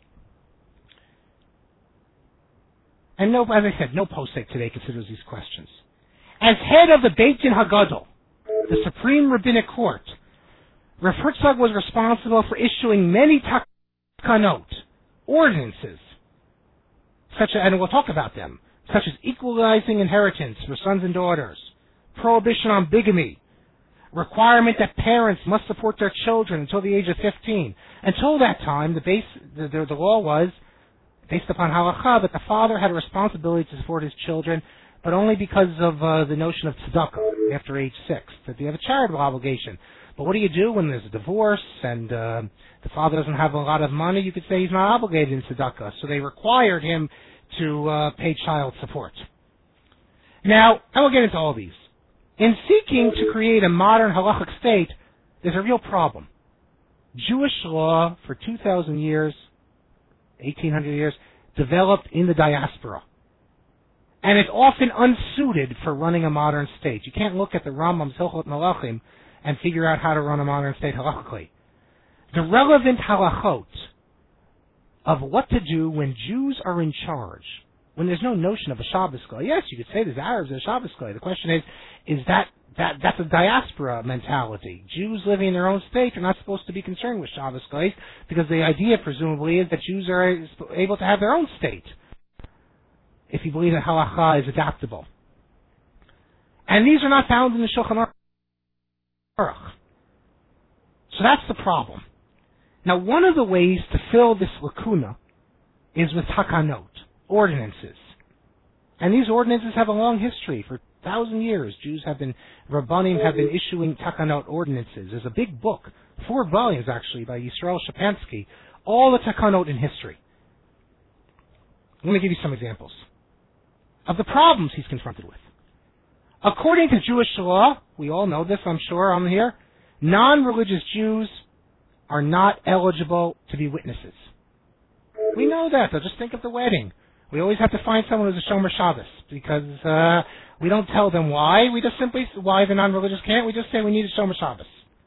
And as I said, no posek today considers these questions. As head of the Beit Din Hagadol, the Supreme Rabbinic Court, Rav Herzog was responsible for issuing many takanot, ordinances, and we'll talk about them, such as equalizing inheritance for sons and daughters, prohibition on bigamy, requirement that parents must support their children until the age of 15. Until that time, the law was based upon halacha, that the father had a responsibility to support his children, but only because of the notion of tzedakah after age 6, that they have a charitable obligation. But what do you do when there's a divorce and the father doesn't have a lot of money? You could say he's not obligated in tzedakah, so they required him to pay child support. Now, I will get into all these. In seeking to create a modern halachic state, there's a real problem. Jewish law for 2,000 years, 1,800 years, developed in the diaspora. And it's often unsuited for running a modern state. You can't look at the Rambam's Hilchot Malachim and figure out how to run a modern state halachically. The relevant halachot of what to do when Jews are in charge, when there's no notion of a Shabbos Goy. Yes, you could say there's Arabs and a Shabbos Goy. The question is that's a diaspora mentality. Jews living in their own state are not supposed to be concerned with Shabbos Goy, because the idea presumably is that Jews are able to have their own state, if you believe that halacha is adaptable. And these are not found in the Shulchan Aruch. So that's the problem. Now, one of the ways to fill this lacuna is with takanot, ordinances. And these ordinances have a long history. For 1,000 years, Rabbanim have been issuing takanot ordinances. There's a big book, 4 volumes actually, by Yisrael Shapansky, all the takanot in history. Let me give you some examples of the problems he's confronted with. According to Jewish law, we all know this, I'm sure, I'm here, non-religious Jews are not eligible to be witnesses. We know that. So just think of the wedding. We always have to find someone who's a Shomer Shabbos, because we don't tell them why. We just simply, why the non-religious can't. We just say we need a Shomer Shabbos.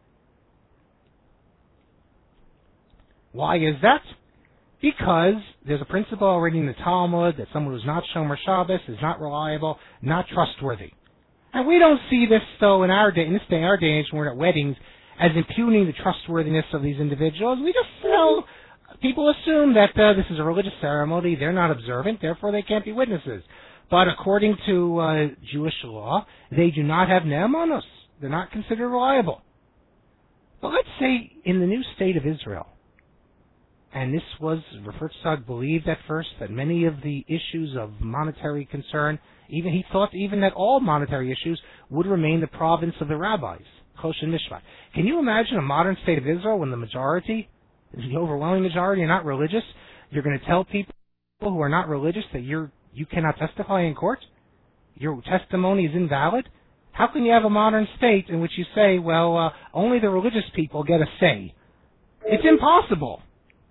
Why is that? Because there's a principle already in the Talmud that someone who's not Shomer Shabbos is not reliable, not trustworthy. And we don't see this, though, in our day and age, when we're at weddings, as impugning the trustworthiness of these individuals. We just, people assume that this is a religious ceremony, they're not observant, therefore they can't be witnesses. But according to Jewish law, they do not have ne'emanos. They're not considered reliable. But let's say in the new state of Israel, and this was, Rav Herzog believed at first that many of the issues of monetary concern, even he thought even that all monetary issues would remain the province of the rabbis, Choshen Mishpat. Can you imagine a modern state of Israel when the majority, the overwhelming majority, are not religious? You're going to tell people who are not religious that you cannot testify in court? Your testimony is invalid? How can you have a modern state in which you say, well, only the religious people get a say? It's impossible.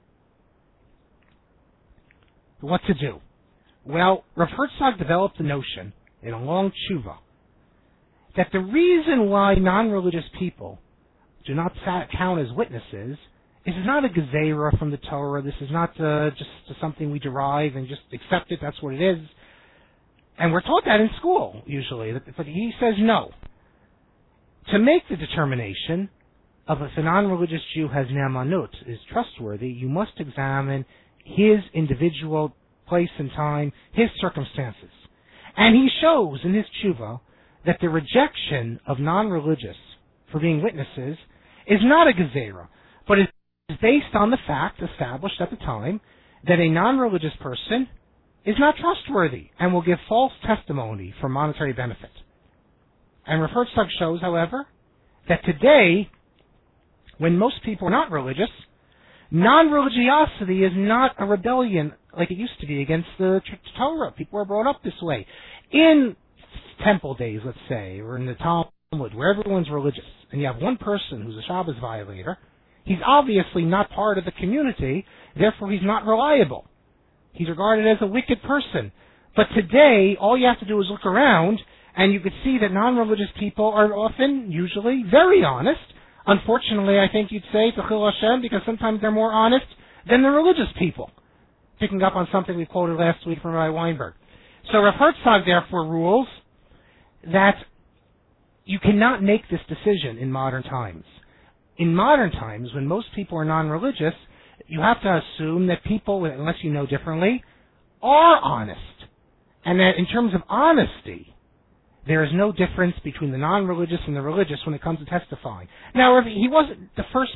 What to do? Well, Rav Herzog developed the notion in a long tshuva that the reason why non-religious people do not count as witnesses is not a gezerah from the Torah. This is not just something we derive and just accept it. That's what it is. And we're taught that in school, usually. But he says no. To make the determination of if a non-religious Jew has ne'emanut, is trustworthy, you must examine his individual place and time, his circumstances. And he shows in his tshuva that the rejection of non-religious for being witnesses is not a gezerah, but is based on the fact established at the time that a non-religious person is not trustworthy and will give false testimony for monetary benefit. And Rav Herzog shows, however, that today, when most people are not religious, non-religiosity is not a rebellion like it used to be against the Torah. People are brought up this way. In temple days, let's say, or in the Talmud, where everyone's religious, and you have one person who's a Shabbos violator, he's obviously not part of the community, therefore he's not reliable. He's regarded as a wicked person. But today, all you have to do is look around, and you could see that non-religious people are often, usually, very honest. Unfortunately, I think you'd say, Techil Hashem, because sometimes they're more honest than the religious people. Picking up on something we quoted last week from Rabbi Weinberg. So Rav Herzog therefore rules that you cannot make this decision in modern times. In modern times, when most people are non-religious, you have to assume that people, unless you know differently, are honest. And that in terms of honesty, there is no difference between the non-religious and the religious when it comes to testifying. Now, he wasn't the first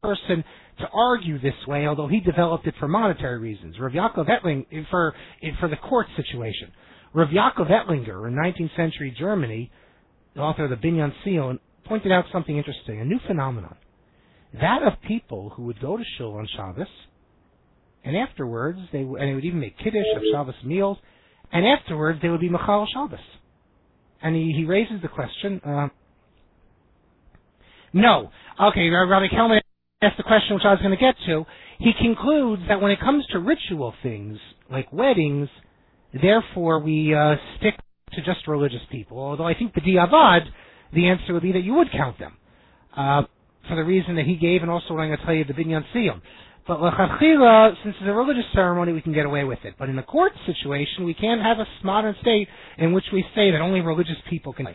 person to argue this way, although he developed it for monetary reasons. Rav Yaakov Ettlinger, for the court situation. Rav Yaakov Ettlinger, in 19th century Germany, the author of the Binyan Sion, pointed out something interesting, a new phenomenon. That of people who would go to shul on Shabbos, and afterwards, they would even make kiddush of Shabbos meals, and afterwards they would be Machal Shabbos. And he raises the question, no. Okay, Rabbi Kelman asked the question which I was going to get to. He concludes that when it comes to ritual things, like weddings, therefore we stick to just religious people. Although I think the Diavad, the answer would be that you would count them. For the reason that he gave, and also what I'm going to tell you, the Binyan Siyum. But l'chadchila, since it's a religious ceremony, we can get away with it. But in the court situation, we can't have a modern state in which we say that only religious people can.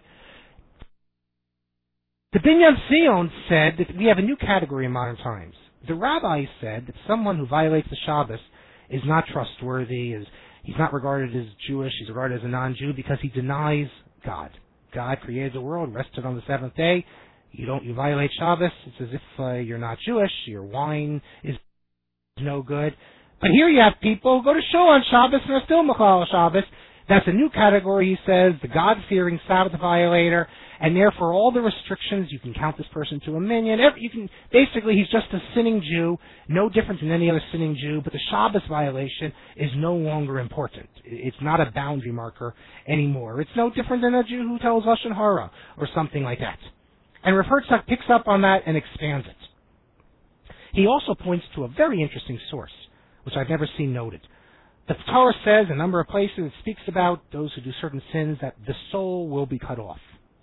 The Binyan Sion said that we have a new category in modern times. The rabbis said that someone who violates the Shabbos is not trustworthy, he's not regarded as Jewish, he's regarded as a non-Jew because he denies God. God created the world, rested on the seventh day. You violate Shabbos, it's as if you're not Jewish, your wine is no good. But here you have people who go to shul on Shabbos and are still Machal Shabbos. That's a new category, he says, the God-fearing Sabbath violator, and therefore all the restrictions, you can count this person to a minion, basically he's just a sinning Jew, no different than any other sinning Jew, but the Shabbos violation is no longer important. It's not a boundary marker anymore. It's no different than a Jew who tells Lashon Hara, or something like that. And Rav Herzog picks up on that and expands it. He also points to a very interesting source, which I've never seen noted. The Torah says, a number of places, it speaks about those who do certain sins, that the soul will be cut off.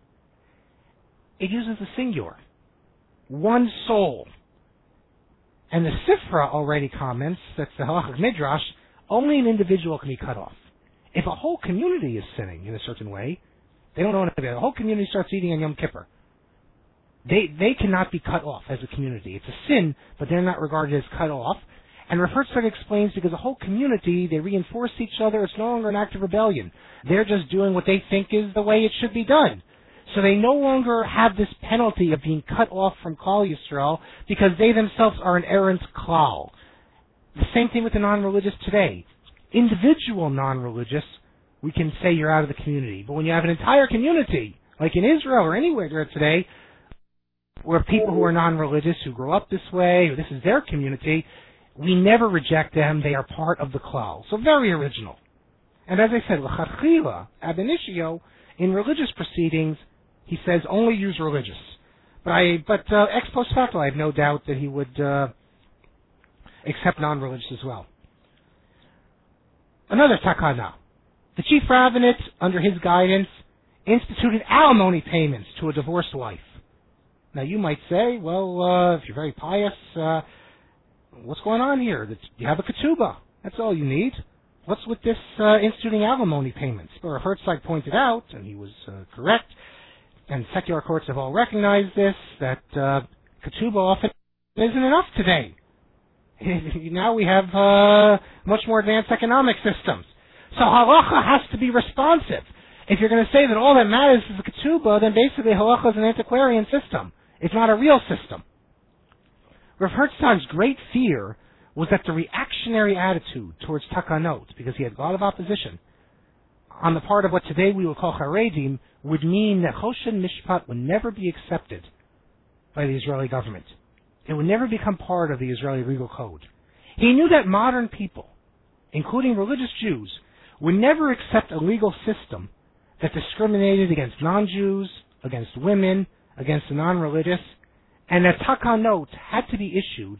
It uses the singular. One soul. And the Sifra already comments, that's the Halachic Midrash, only an individual can be cut off. If a whole community is sinning in a certain way, they don't know what to do. The whole community starts eating on Yom Kippur. They cannot be cut off as a community. It's a sin, but they're not regarded as cut off. And Rav Herzog explains because the whole community, they reinforce each other. It's no longer an act of rebellion. They're just doing what they think is the way it should be done. So they no longer have this penalty of being cut off from Klal Yisrael because they themselves are an errant klal. The same thing with the non-religious today. Individual non-religious, we can say you're out of the community. But when you have an entire community, like in Israel or anywhere today, where people who are non-religious, who grow up this way, or this is their community, we never reject them. They are part of the klal. So very original. And as I said, l'chadchila, ab initio, in religious proceedings, he says only use religious. But ex post facto, I have no doubt that he would accept non-religious as well. Another takana. The chief rabbinate, under his guidance, instituted alimony payments to a divorced wife. Now you might say, well, if you're very pious, what's going on here? You have a ketubah. That's all you need. What's with this instituting alimony payments? But Herzog pointed out, and he was correct, and secular courts have all recognized this, that ketubah often isn't enough today. Now we have much more advanced economic systems. So halacha has to be responsive. If you're going to say that all that matters is the ketubah, then basically halacha is an antiquarian system. It's not a real system. Rav Herzog's great fear was that the reactionary attitude towards takanot, because he had a lot of opposition, on the part of what today we will call Haredim, would mean that Choshen Mishpat would never be accepted by the Israeli government. It would never become part of the Israeli legal code. He knew that modern people, including religious Jews, would never accept a legal system that discriminated against non-Jews, against women, against the non-religious, and that takanot had to be issued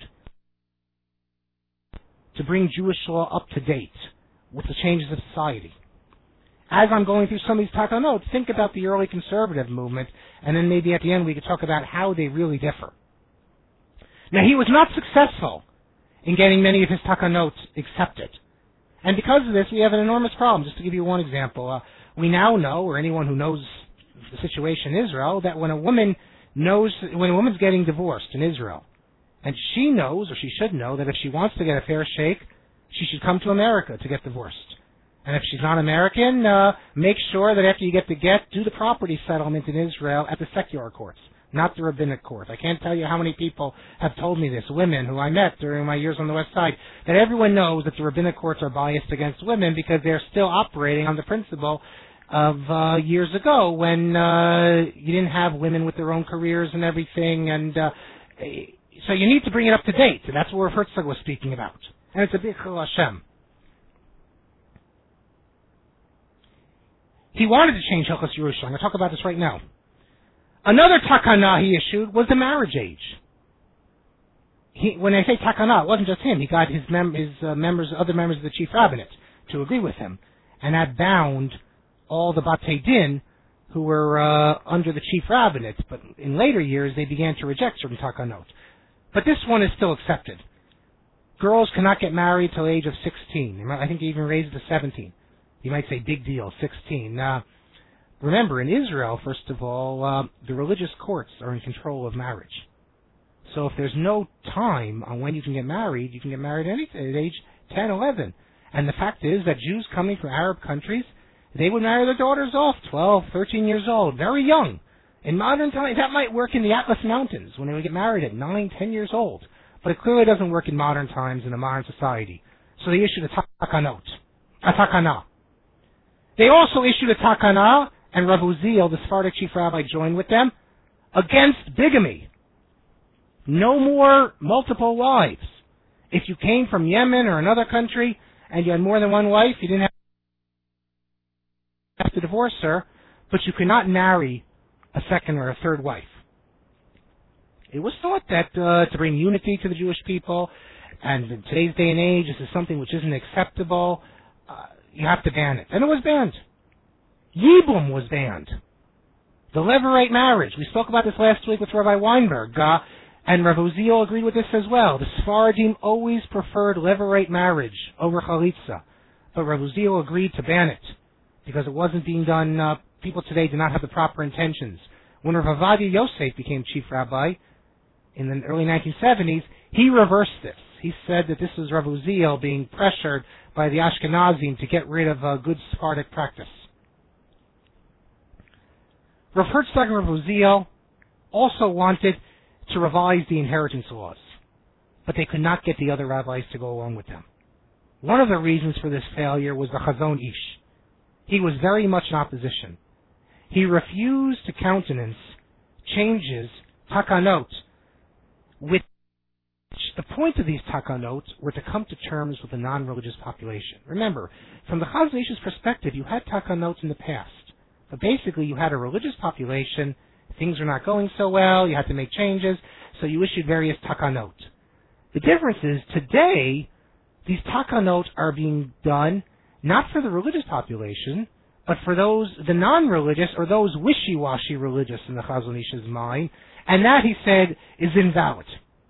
to bring Jewish law up to date with the changes of society. As I'm going through some of these takanot, think about the early conservative movement, and then maybe at the end we could talk about how they really differ. Now, he was not successful in getting many of his takanot accepted. And because of this, we have an enormous problem. Just to give you one example, we now know, or anyone who knows the situation in Israel, that when a woman's getting divorced in Israel, and she knows, or she should know, that if she wants to get a fair shake, she should come to America to get divorced. And if she's not American, make sure that after you get the get, do the property settlement in Israel at the secular courts, not the rabbinic court. I can't tell you how many people have told me this, women who I met during my years on the West Side, that everyone knows that the rabbinic courts are biased against women because they're still operating on the principle of years ago when you didn't have women with their own careers and everything, and so you need to bring it up to date, and that's what Herzog was speaking about. And it's a big Chil Hashem. He wanted to change Hilchos Yerusha. I'm going to talk about this right now. Another takana he issued was the marriage age. When I say takana, it wasn't just him. He got other members of the chief rabbinate to agree with him, and that bound all the Batei Din who were under the chief rabbinate. But in later years, they began to reject certain takanot. But this one is still accepted. Girls cannot get married till the age of 16. I think they even raised it to 17. You might say, big deal, 16. Remember, in Israel, first of all, the religious courts are in control of marriage. So if there's no time on when you can get married at age 10, 11. And the fact is that Jews coming from Arab countries, they would marry their daughters off 12, 13 years old, very young. In modern times, that might work in the Atlas Mountains when they would get married at 9, 10 years old. But it clearly doesn't work in modern times in a modern society. So they issued a takana. They also issued a takana, and Rav Uziel, the Sephardic chief rabbi, joined with them, against bigamy. No more multiple wives. If you came from Yemen or another country and you had more than one wife, you didn't have to divorce her, but you could not marry a second or a third wife. It was thought that to bring unity to the Jewish people, and in today's day and age, this is something which isn't acceptable, you have to ban it. And it was banned. Yibum was banned. The Levirate marriage. We spoke about this last week with Rabbi Weinberg, and Rav Uziel agreed with this as well. The Sephardim always preferred Levirate marriage over Chalitza, but Rav Uziel agreed to ban it because it wasn't being done. People today do not have the proper intentions. When Rav Avadia Yosef became chief rabbi in the early 1970s, he reversed this. He said that this was Rav Uziel being pressured by the Ashkenazim to get rid of a good Sephardic practice. Rav Herzog and Rav Uziel also wanted to revise the inheritance laws, but they could not get the other rabbis to go along with them. One of the reasons for this failure was the Chazon Ish. He was very much in opposition. He refused to countenance changes, takanot, which the point of these takanot were to come to terms with the non-religious population. Remember, from the Chazon Ish's perspective, you had takanot in the past, but basically you had a religious population, things were not going so well, you had to make changes, so you issued various takanot. The difference is, today, these takanot are being done not for the religious population, but for those, the non-religious, or those wishy-washy religious in the Chazon Ish's mind, and that, he said, is invalid.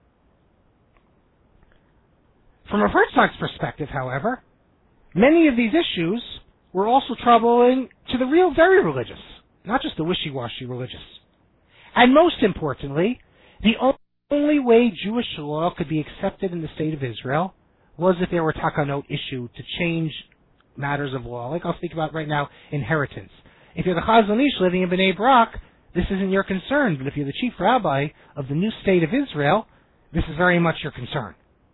From a Herzog's perspective, however, many of these issues were also troubling to the real, very religious, not just the wishy-washy religious. And most importantly, the only way Jewish law could be accepted in the state of Israel was if there were takanot issued to change matters of law, like I'll speak about right now, inheritance. If you're the Chazon Ish living in Bnei Brak, this isn't your concern, but if you're the chief rabbi of the new state of Israel, this is very much your concern.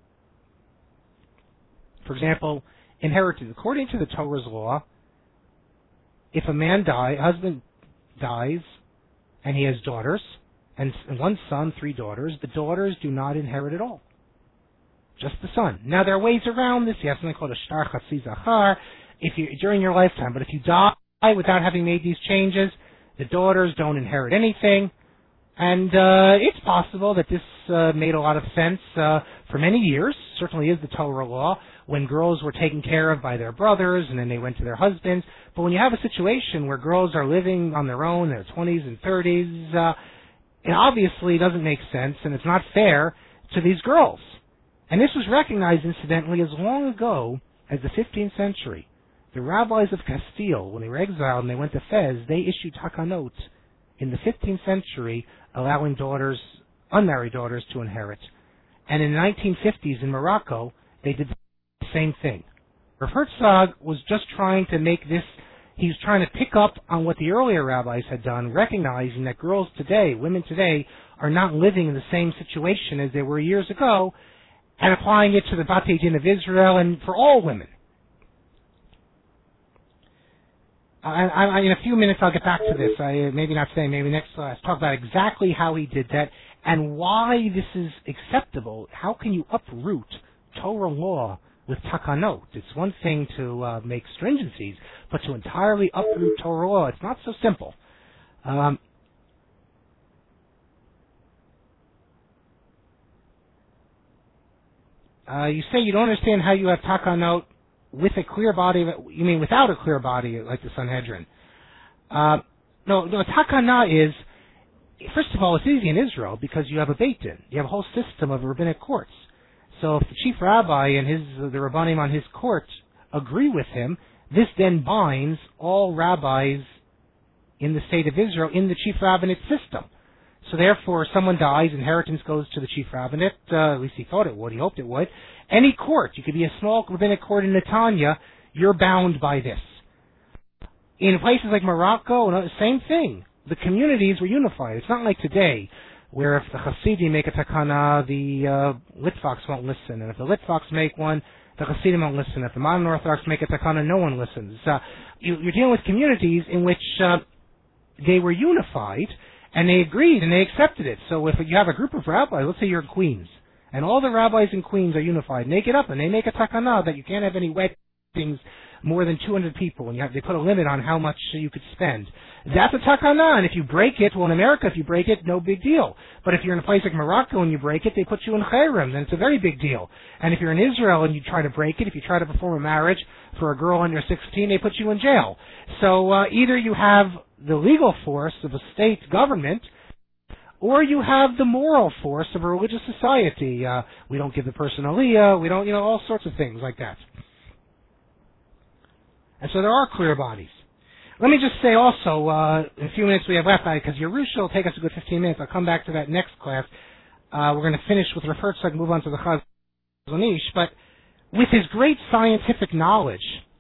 For example, inheritance. According to the Torah's law, if a husband dies, and he has daughters, and one son, 3 daughters, the daughters do not inherit at all. Just the son. Now, there are ways around this. You have something called a shtar chatzi zachar during your lifetime. But if you die without having made these changes, the daughters don't inherit anything. And it's possible that this made a lot of sense for many years. Certainly is the Torah law, when girls were taken care of by their brothers and then they went to their husbands. But when you have a situation where girls are living on their own in their 20s and 30s, it obviously doesn't make sense, and it's not fair to these girls. And this was recognized, incidentally, as long ago as the 15th century. The rabbis of Castile, when they were exiled and they went to Fez, they issued takanot in the 15th century allowing unmarried daughters to inherit. And in the 1950s in Morocco, they did the same thing. Rav Herzog was just trying to make this, He's trying to pick up on what the earlier rabbis had done, recognizing that girls today, women today, are not living in the same situation as they were years ago, and applying it to the Batei Din of Israel and for all women. In a few minutes, I'll get back to this. Maybe not today, maybe next class. Talk about exactly how he did that and why this is acceptable. How can you uproot Torah law with takanot? It's one thing to make stringencies, but to entirely uproot Torah law, it's not so simple. You say you don't understand how you have takanot with a clear body. You mean without a clear body, like the Sanhedrin? No, takana is, first of all, it's easy in Israel because you have a Beit Din. You have a whole system of rabbinic courts. So if the chief rabbi and the rabbanim on his court agree with him, this then binds all rabbis in the state of Israel in the chief rabbinate system. So therefore, if someone dies, inheritance goes to the chief rabbinate. At least he thought it would. He hoped it would. Any court, you could be a small rabbinic court in Netanya, you're bound by this. In places like Morocco, same thing. The communities were unified. It's not like today, where if the Hasidim make a takana, the Litvaks won't listen. And if the Litvaks make one, the Hasidim won't listen. If the modern Orthodox make a takana, no one listens. You're dealing with communities in which they were unified, and they agreed and they accepted it. So if you have a group of rabbis, let's say you're in Queens, and all the rabbis in Queens are unified, and they get up and they make a takana that you can't have any weddings more than 200 people, and they put a limit on how much you could spend. That's a takana, and if you break it, well, in America, if you break it, no big deal. But if you're in a place like Morocco and you break it, they put you in cherem, then it's a very big deal. And if you're in Israel and you try to break it, if you try to perform a marriage for a girl under 16, they put you in jail. So either you have the legal force of a state government, or you have the moral force of a religious society. We don't give the person aliyah, we don't, all sorts of things like that. And so there are clear bodies. Let me just say also, in a few minutes we have left, because Yerusha will take us a good 15 minutes. I'll come back to that next class. We're going to finish with Rav Herzog and move on to the Chazon Ish. But with his great scientific knowledge,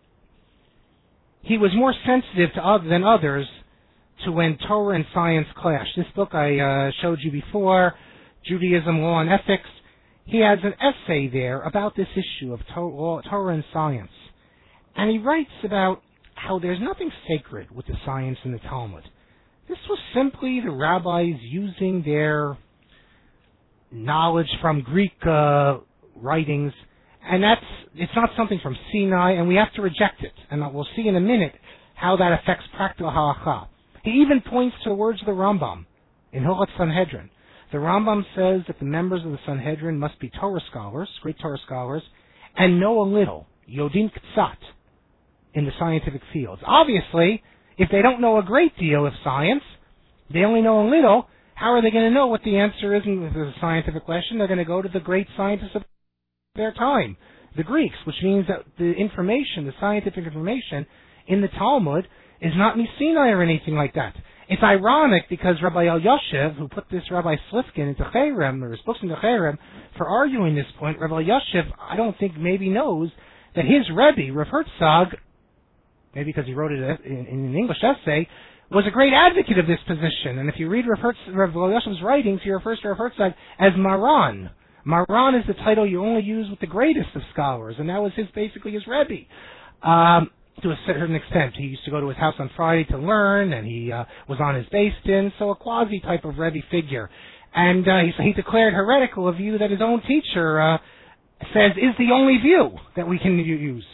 he was more sensitive than others to when Torah and science clash. This book I showed you before, Judaism, Law, and Ethics, he has an essay there about this issue of Torah and science. And he writes about how there's nothing sacred with the science in the Talmud. This was simply the rabbis using their knowledge from Greek writings, and it's not something from Sinai, and we have to reject it. And we'll see in a minute how that affects practical halacha. He even points to the words of the Rambam in Hilchot Sanhedrin. The Rambam says that the members of the Sanhedrin must be Torah scholars, great Torah scholars, and know a little, Yodim Ktsat, in the scientific fields. Obviously, if they don't know a great deal of science, they only know a little, how are they going to know what the answer is if there's a scientific question? They're going to go to the great scientists of their time, the Greeks, which means that the information, the scientific information in the Talmud is not Sinai or anything like that. It's ironic because Rabbi Elyashiv, who put this Rabbi Slifkin into Cherem, or his books into Cherem, for arguing this point, Rabbi Elyashiv, I don't think maybe knows that his Rebbe, Rav Herzog, maybe because he wrote it in an English essay, was a great advocate of this position. And if you read Rav Elyashiv's writings, he refers to Rav Herzog as Maran. Maran is the title you only use with the greatest of scholars, and that was basically his Rebbe. To a certain extent, he used to go to his house on Friday to learn, and he was on his Beis Din, so a quasi type of Rebbe figure. And he declared heretical a view that his own teacher says is the only view that we can use.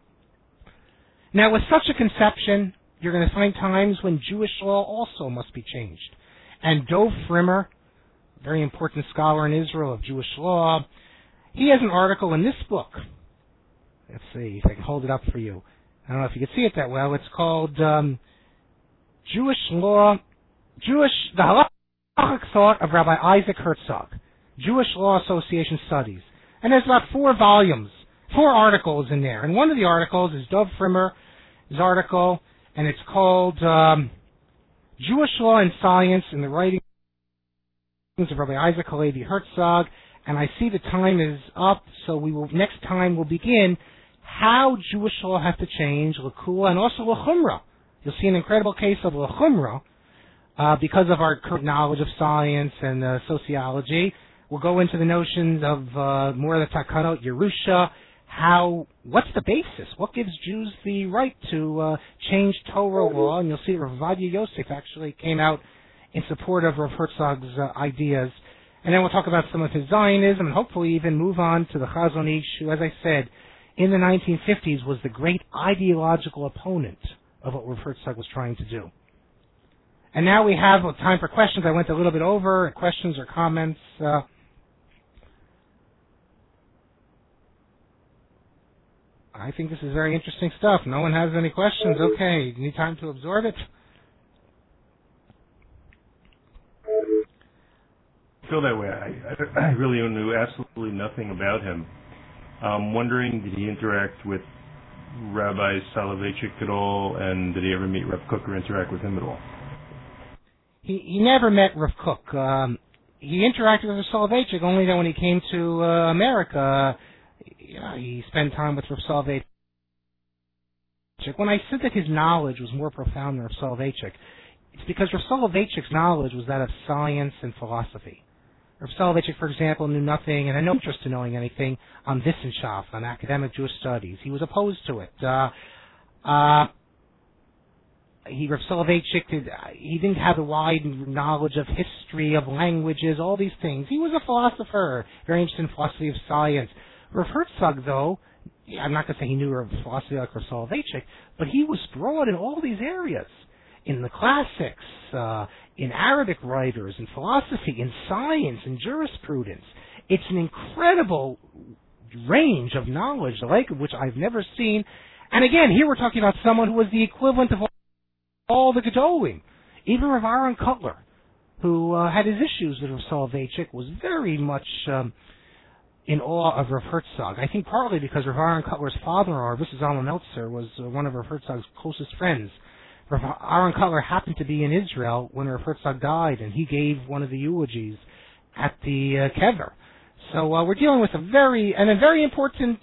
Now, with such a conception, you're going to find times when Jewish law also must be changed. And Dov Frimmer, very important scholar in Israel of Jewish law, he has an article in this book. Let's see if I can hold it up for you. I don't know if you can see it that well. It's called Jewish Law, the Halachic Thought of Rabbi Isaac Herzog, Jewish Law Association Studies. And there's about 4 volumes, 4 articles in there. And one of the articles is Dov Frimmer's article, and it's called Jewish Law and Science in the Writings of Rabbi Isaac Halevi Herzog. And I see the time is up, so next time we'll begin how Jewish law has to change, l'kula, and also l'chumra, you'll see an incredible case of L'chumra, because of our current knowledge of science and sociology. We'll go into the notions of more of the Takanot, Yerusha, what's the basis? What gives Jews the right to change Torah law? And you'll see Rav Ovadia Yosef actually came out in support of Rav Herzog's ideas. And then we'll talk about some of his Zionism and hopefully even move on to the Chazon Ish, who, as I said, in the 1950s was the great ideological opponent of what Rav Herzog was trying to do. And now we have time for questions. I went a little bit over. Questions or comments? I think this is very interesting stuff. No one has any questions? Okay. Need time to absorb it? I feel that way. I really knew absolutely nothing about him. I'm wondering, did he interact with Rabbi Soloveitchik at all, and did he ever meet Rav Kook or interact with him at all? He never met Rav Kook. He interacted with Rav Soloveitchik only then when he came to America. He spent time with Rav Soloveitchik. When I said that his knowledge was more profound than Rav Soloveitchik, it's because Rav Soloveitchik's knowledge was that of science and philosophy. Rav Soloveitchik, for example, knew nothing and had no interest in knowing anything on Wissenschaft, on academic Jewish studies. He was opposed to it. Rav Soloveitchik he didn't have a wide knowledge of history, of languages, all these things. He was a philosopher, very interested in philosophy of science. Rav Herzog, though, I'm not going to say he knew philosophy like Rav Soloveitchik, but he was broad in all these areas. In the classics, in Arabic writers, in philosophy, in science, in jurisprudence. It's an incredible range of knowledge, the like of which I've never seen. And again, here we're talking about someone who was the equivalent of all the Gedolim. Even Rav Aaron Kotler, who had his issues with Rav Soloveitchik, was very much in awe of Rav Herzog. I think partly because Rav Aaron Kotler's father-in-law, Rav Zalman Meltzer, was one of Rav Herzog's closest friends. Rav Aaron Kotler happened to be in Israel when Rav Herzog died, and he gave one of the eulogies at the kever. So we're dealing with a very important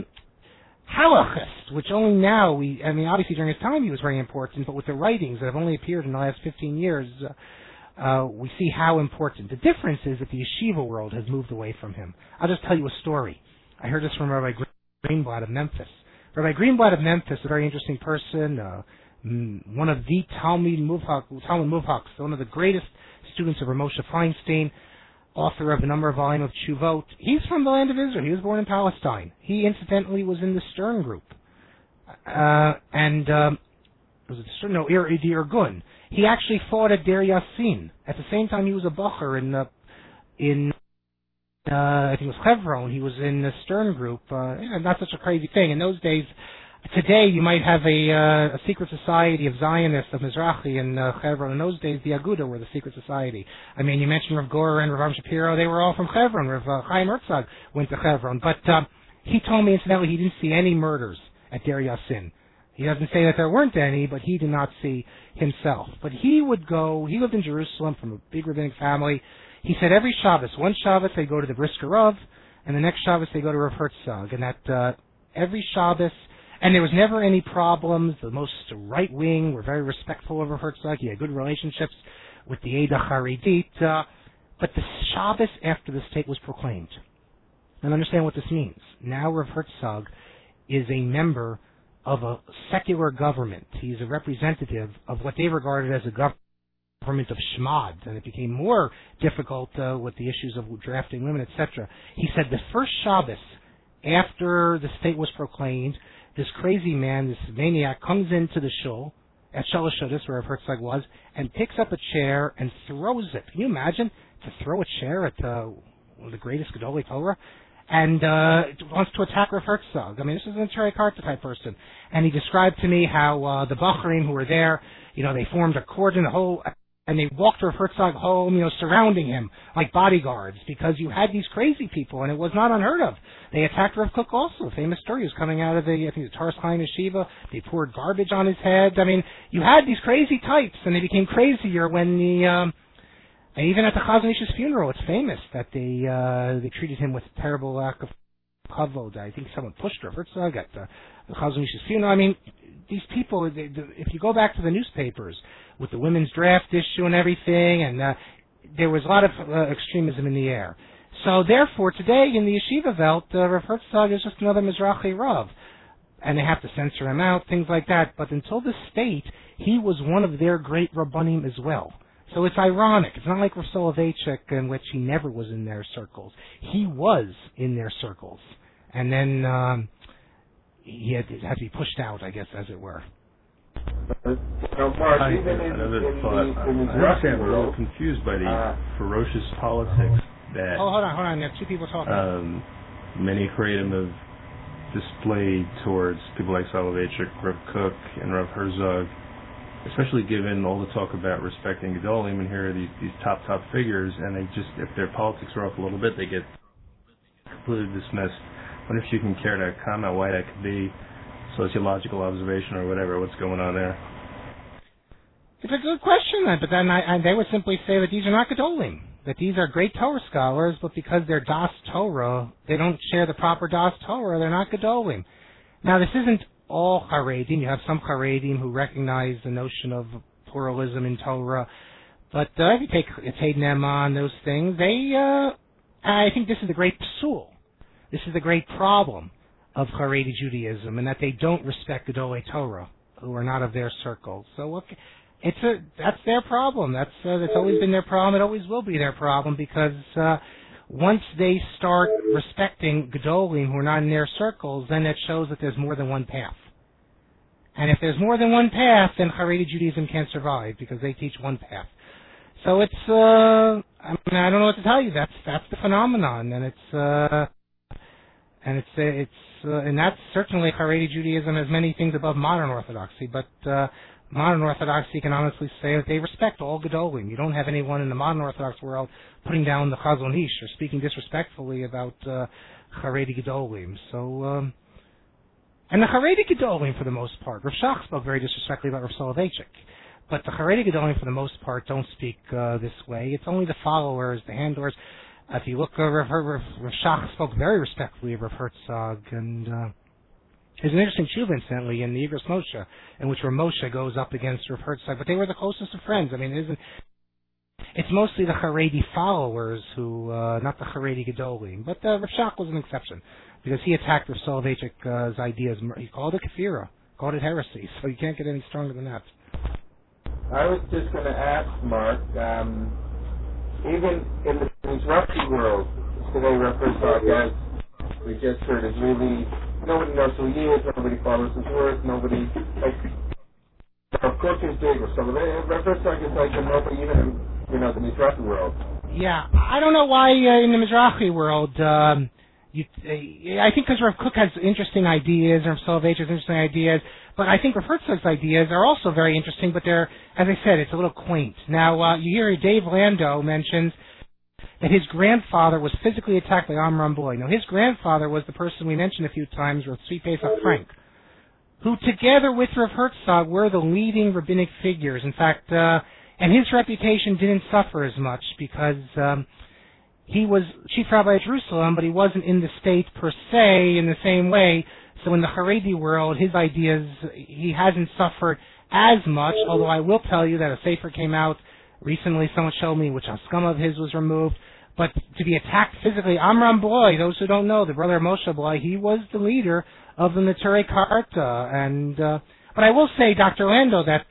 halachist, which only now obviously during his time he was very important, but with the writings that have only appeared in the last 15 years, we see how important. The difference is that the yeshiva world has moved away from him. I'll just tell you a story. I heard this from Rabbi Greenblatt of Memphis. Rabbi Greenblatt of Memphis, a very interesting person, one of the Talmud Muvhaks, one of the greatest students of Rav Moshe Feinstein, author of a number of volumes of Tshuvot. He's from the land of Israel. He was born in Palestine. He incidentally was in the Stern Group. Was it the Stern? No, the Irgun. He actually fought at Der Yassin. At the same time he was a bacher in I think it was Hebron. He was in the Stern Group. Not such a crazy thing. In those days, today you might have a secret society of Zionists, of Mizrahi in Hebron. In those days, the Aguda were the secret society. I mean, you mentioned Rav Gorer and Rav Shapiro. They were all from Hebron. Rav Chaim Herzog went to Hebron. But he told me, incidentally, he didn't see any murders at Der Yassin. He doesn't say that there weren't any, but he did not see himself. But he would go, he lived in Jerusalem from a big rabbinic family. He said every Shabbos, one Shabbos they go to the Brisker Rav, and the next Shabbos they go to Rav Herzog. And that every Shabbos, and there was never any problems. The most right wing were very respectful of Rav Herzog. He had good relationships with the Eidah Haridit. But the Shabbos after the state was proclaimed. And understand what this means. Now Rav Herzog is a member of a secular government. He's a representative of what they regarded as a government of Shmad, and it became more difficult with the issues of drafting women, etc. He said the first Shabbos after the state was proclaimed, this crazy man, this maniac, comes into the shul at Shalosh Shodis, where Rav Herzog was, and picks up a chair and throws it. Can you imagine to throw a chair at one of the greatest Gedolei Torah? And wants to attack Rav Herzog. I mean, this is an Cherry Karta type person. And he described to me how the Bachrim who were there, they formed a cordon, and they walked Rav Herzog home, surrounding him like bodyguards, because you had these crazy people, and it was not unheard of. They attacked Rav Kook also. A famous story was coming out of the Taras Chaim Yeshiva. They poured garbage on his head. I mean, you had these crazy types, and they became crazier when and even at the Chazon Ish's funeral, it's famous that they treated him with a terrible lack of kavod. I think someone pushed Rav Herzog at the Chazon Ish's funeral. I mean, these people, if you go back to the newspapers with the women's draft issue and everything, and there was a lot of extremism in the air. So therefore, today in the yeshiva Welt, Rav Herzog is just another Mizrahi Rav. And they have to censor him out, things like that. But until the state, he was one of their great Rabbanim as well. So it's ironic. It's not like Rav Soloveitchik, in which he never was in their circles. He was in their circles. And then he had to be pushed out, I guess, as it were. Mark, another thought. I'm a little confused by the ferocious politics that... Oh, hold on. There are two people talking. Many Haredim have displayed towards people like Soloveitchik, Rav Kook, and Rav Herzog, especially given all the talk about respecting Gedolim, and here are these top figures, and they just, if their politics are off a little bit, they get completely dismissed. I wonder if you can care to comment why that could be, sociological observation or whatever, what's going on there? It's a good question, but then they would simply say that these are not Gedolim, that these are great Torah scholars, but because they're Das Torah, they don't share the proper Das Torah, they're not Gedolim. Now, this isn't all Haredim. You have some Haredim who recognize the notion of pluralism in Torah, but if you take Ted Ne'eman, those things, I think this is the great psul. This is the great problem of Haredi Judaism, and that they don't respect Gedolei Torah, who are not of their circle. So that's their problem. That's always been their problem. It always will be their problem, because once they start respecting Gedolim who are not in their circles, then it shows that there's more than one path. And if there's more than one path, then Haredi Judaism can't survive, because they teach one path. So it's I don't know what to tell you. That's the phenomenon, and that's certainly Haredi Judaism has many things above modern Orthodoxy, but modern Orthodoxy can honestly say that they respect all Gedolim. You don't have anyone in the modern Orthodox world putting down the Chazon Ish or speaking disrespectfully about Haredi Gedolim. So, and the Haredi Gedolim, for the most part, Rav Shach spoke very disrespectfully about Rav Soloveitchik, but the Haredi Gedolim, for the most part, don't speak this way. It's only the followers, the handlers. If you look, Rav Shach spoke very respectfully of Rav Herzog, and there's an interesting tshuva, incidentally, in the Igros Moshe, in which Rav Moshe goes up against Rav Herzog, but they were the closest of friends. I mean, it's mostly the Haredi followers who, not the Haredi Gedolim, but Rav Shach was an exception, because he attacked Rav Soloveitchik's ideas. He called it kefira, called it heresy, so you can't get any stronger than that. I was just going to ask, Mark, even in the Mizrahi world, today Rav Herzog, as we just heard, is really, nobody knows who he is, nobody follows his work, nobody, like, Rav Kook is big, so Rav Herzog is like a nobody even in, the Mizrahi world. Yeah, I don't know why in the Mizrahi world, I think because Rav Kook has interesting ideas, and Rav Soloveitchik has interesting ideas, but I think Rav Herzog's ideas are also very interesting, but they're, as I said, it's a little quaint. Now, you hear Dave Lando mentions that his grandfather was physically attacked by Amram Boy. Now, his grandfather was the person we mentioned a few times, Rav Tzvi Pesach Frank, who together with Rav Herzog were the leading rabbinic figures. In fact, and his reputation didn't suffer as much because he was chief rabbi of Jerusalem, but he wasn't in the state per se in the same way. So in the Haredi world, his ideas, he hasn't suffered as much, although I will tell you that a sefer came out recently, someone showed me, which a scum of his was removed. But to be attacked physically, Amram Bloy, those who don't know, the brother of Moshe Bloy, he was the leader of the Neturei Karta. And, but I will say, Dr. Lando, that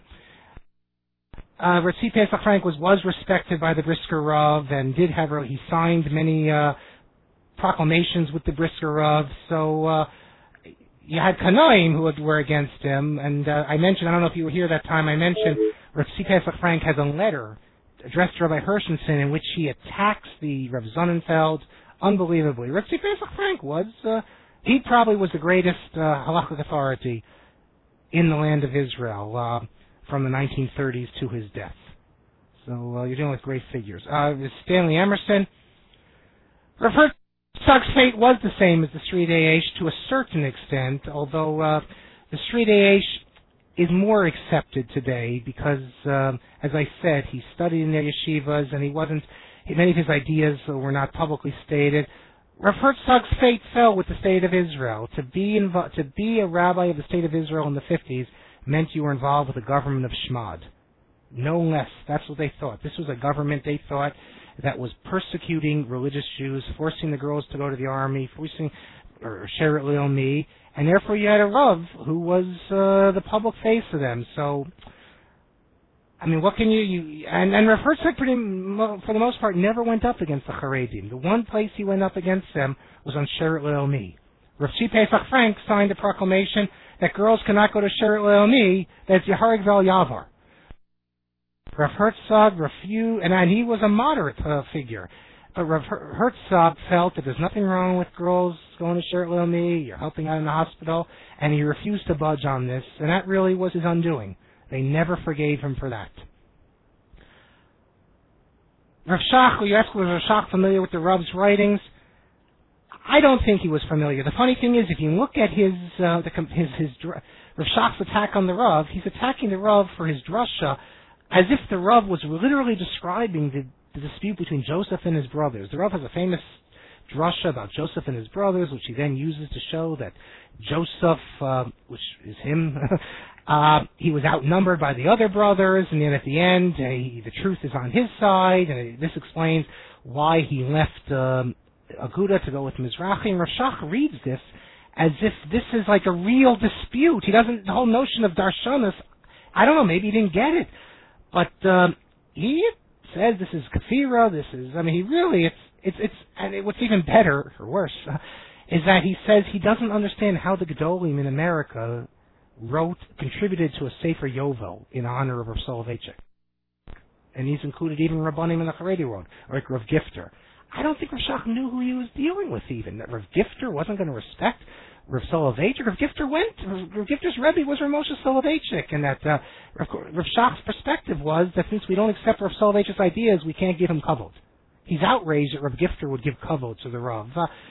Rav Tzvi Pesach Frank was respected by the Brisker Rav and he signed many proclamations with the Brisker Rav. So you had Kanoim who were against him, and I mentioned, I don't know if you were here that time, I mentioned Rav Tzvi Pesach Frank has a letter addressed to Rabbi Hershenson in which he attacks the Rav Sonnenfeld unbelievably. Rav Tzvi Pesach Frank he probably was the greatest halakhic authority in the land of Israel from the 1930s to his death. So you're dealing with great figures. Stanley Emerson. Rav Herzog's fate was the same as the Sridei Eish to a certain extent, although the Sridei Eish is more accepted today because, as I said, he studied in their yeshivas and many of his ideas were not publicly stated. Rav Herzog's fate fell with the state of Israel. To be a rabbi of the state of Israel in the 50s meant you were involved with the government of Shmad. No less. That's what they thought. This was a government, they thought, that was persecuting religious Jews, forcing the girls to go to the army, forcing or Sheret Leomi, and therefore you had a Rav who was the public face of them. So, I mean, what can and Rav Herzog, for the most part, never went up against the Haredim. The one place he went up against them was on Sheret Leomi. Rav Tzvi Pesach Frank signed a proclamation that girls cannot go to Sheret Leomi, that's Yehareg Vel Yavar. Rav Herzog refused, and he was a moderate figure. But Rav Herzog felt that there's nothing wrong with girls going to Sheret Leomi, you're helping out in the hospital, and he refused to budge on this, and that really was his undoing. They never forgave him for that. Rav Shach, you asked, was Rav Shach familiar with the Rav's writings? I don't think he was familiar. The funny thing is, if you look at Rav Shach's attack on the Rav, he's attacking the Rav for his drasha, as if the Rav was literally describing the dispute between Joseph and his brothers. The Rav has a famous drasha about Joseph and his brothers, which he then uses to show that Joseph, which is him, he was outnumbered by the other brothers, and then at the end, the truth is on his side, and this explains why he left Aguda to go with Mizrahi. And Rav Shach reads this as if this is like a real dispute. The whole notion of darshanas, I don't know, maybe he didn't get it. But he says this is kafira. He really, and what's even better or worse is that he says he doesn't understand how the Gedolim in America contributed to a Sefer Yovel in honor of Rav Soloveitchik, and he's included even Rabbanim in the Haredi world, like Rav Gifter. I don't think Rav Shach knew who he was dealing with even. That Rav Gifter wasn't going to respect Rav Soloveitchik. Rav Gifter's Rebbe was Rav Moshe Soloveitchik, and that Rav Shach's perspective was that since we don't accept Rav Soloveitchik's ideas, we can't give him kavod. He's outraged that Rav Gifter would give kavod to the Rav.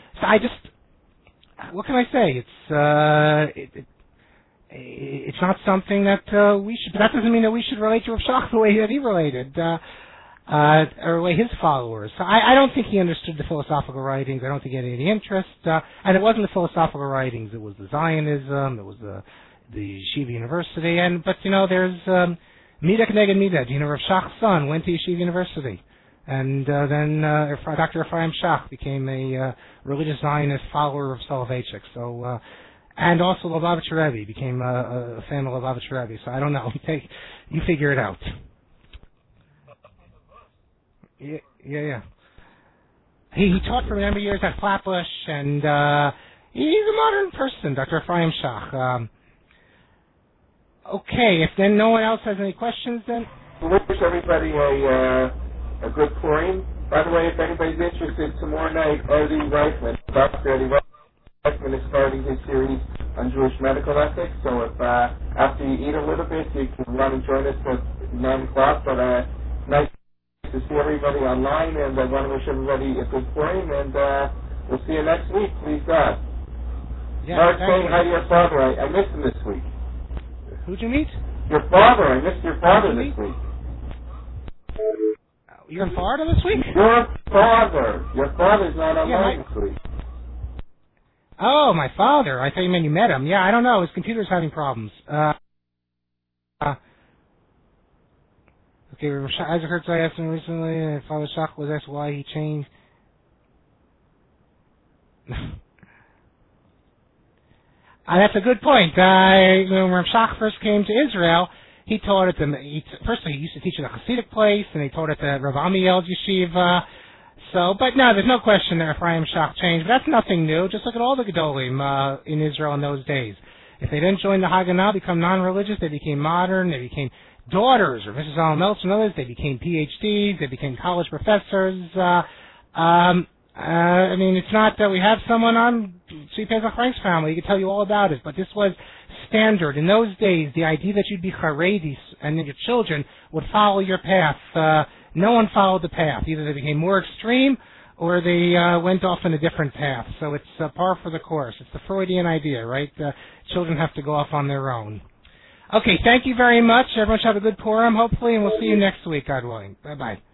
What can I say? It's not something that we should. But that doesn't mean that we should relate to Rav Shach the way that he related. Or the way his followers. So I don't think he understood the philosophical writings. I don't think he had any interest. And it wasn't the philosophical writings. It was the Zionism. It was the Yeshiva University. But there's Midah K'neged Midah. Rav Shach's son went to Yeshiva University. And then Dr. Ephraim Shach became a religious Zionist follower of Soloveitchik. So, and also Lubavitcher Rebbe became a fan of Lubavitcher Rebbe. So I don't know. You figure it out. Yeah. He taught for a number of years at Flatbush, and he's a modern person, Dr. Ephraim Shach. Okay, if then no one else has any questions, then we wish everybody a good Purim. By the way, if anybody's interested, tomorrow night, Dr. Eddie Reifman is starting his series on Jewish medical ethics. So if after you eat a little bit, you can run and join us at 9 o'clock. But nice to see everybody online, and I want to wish everybody a good Purim, and we'll see you next week, please God. Yeah, Mark saying hi to your father. I missed him this week. Who'd you meet? Your father. I missed your father this week. You're in Florida this week? Your father. Your father's not online this week. Oh, my father. I thought you meant you met him. Yeah, I don't know. His computer's having problems. Okay, Isaac Herzog asked him recently, Father Shach was asked why he changed. That's a good point. When Rav Shach first came to Israel, he taught at first he used to teach at a Hasidic place, and he taught at the Rav Amiel's yeshiva. So, but no, there's no question that Ephraim Shach changed. But that's nothing new. Just look at all the Gedolim in Israel in those days. If they didn't join the Haganah, become non-religious, they became modern, they became daughters, or Mrs. Alan Meltz and others, they became PhDs, they became college professors. It's not that we have someone on Tzvi Pesach Frank's family, he could tell you all about it, but this was standard. In those days, the idea that you'd be Haredi and that your children would follow your path, no one followed the path. Either they became more extreme or they went off in a different path. So it's par for the course. It's the Freudian idea, right? Children have to go off on their own. Okay, thank you very much. Everyone should have a good Purim, hopefully, and we'll see you next week, God willing. Bye-bye.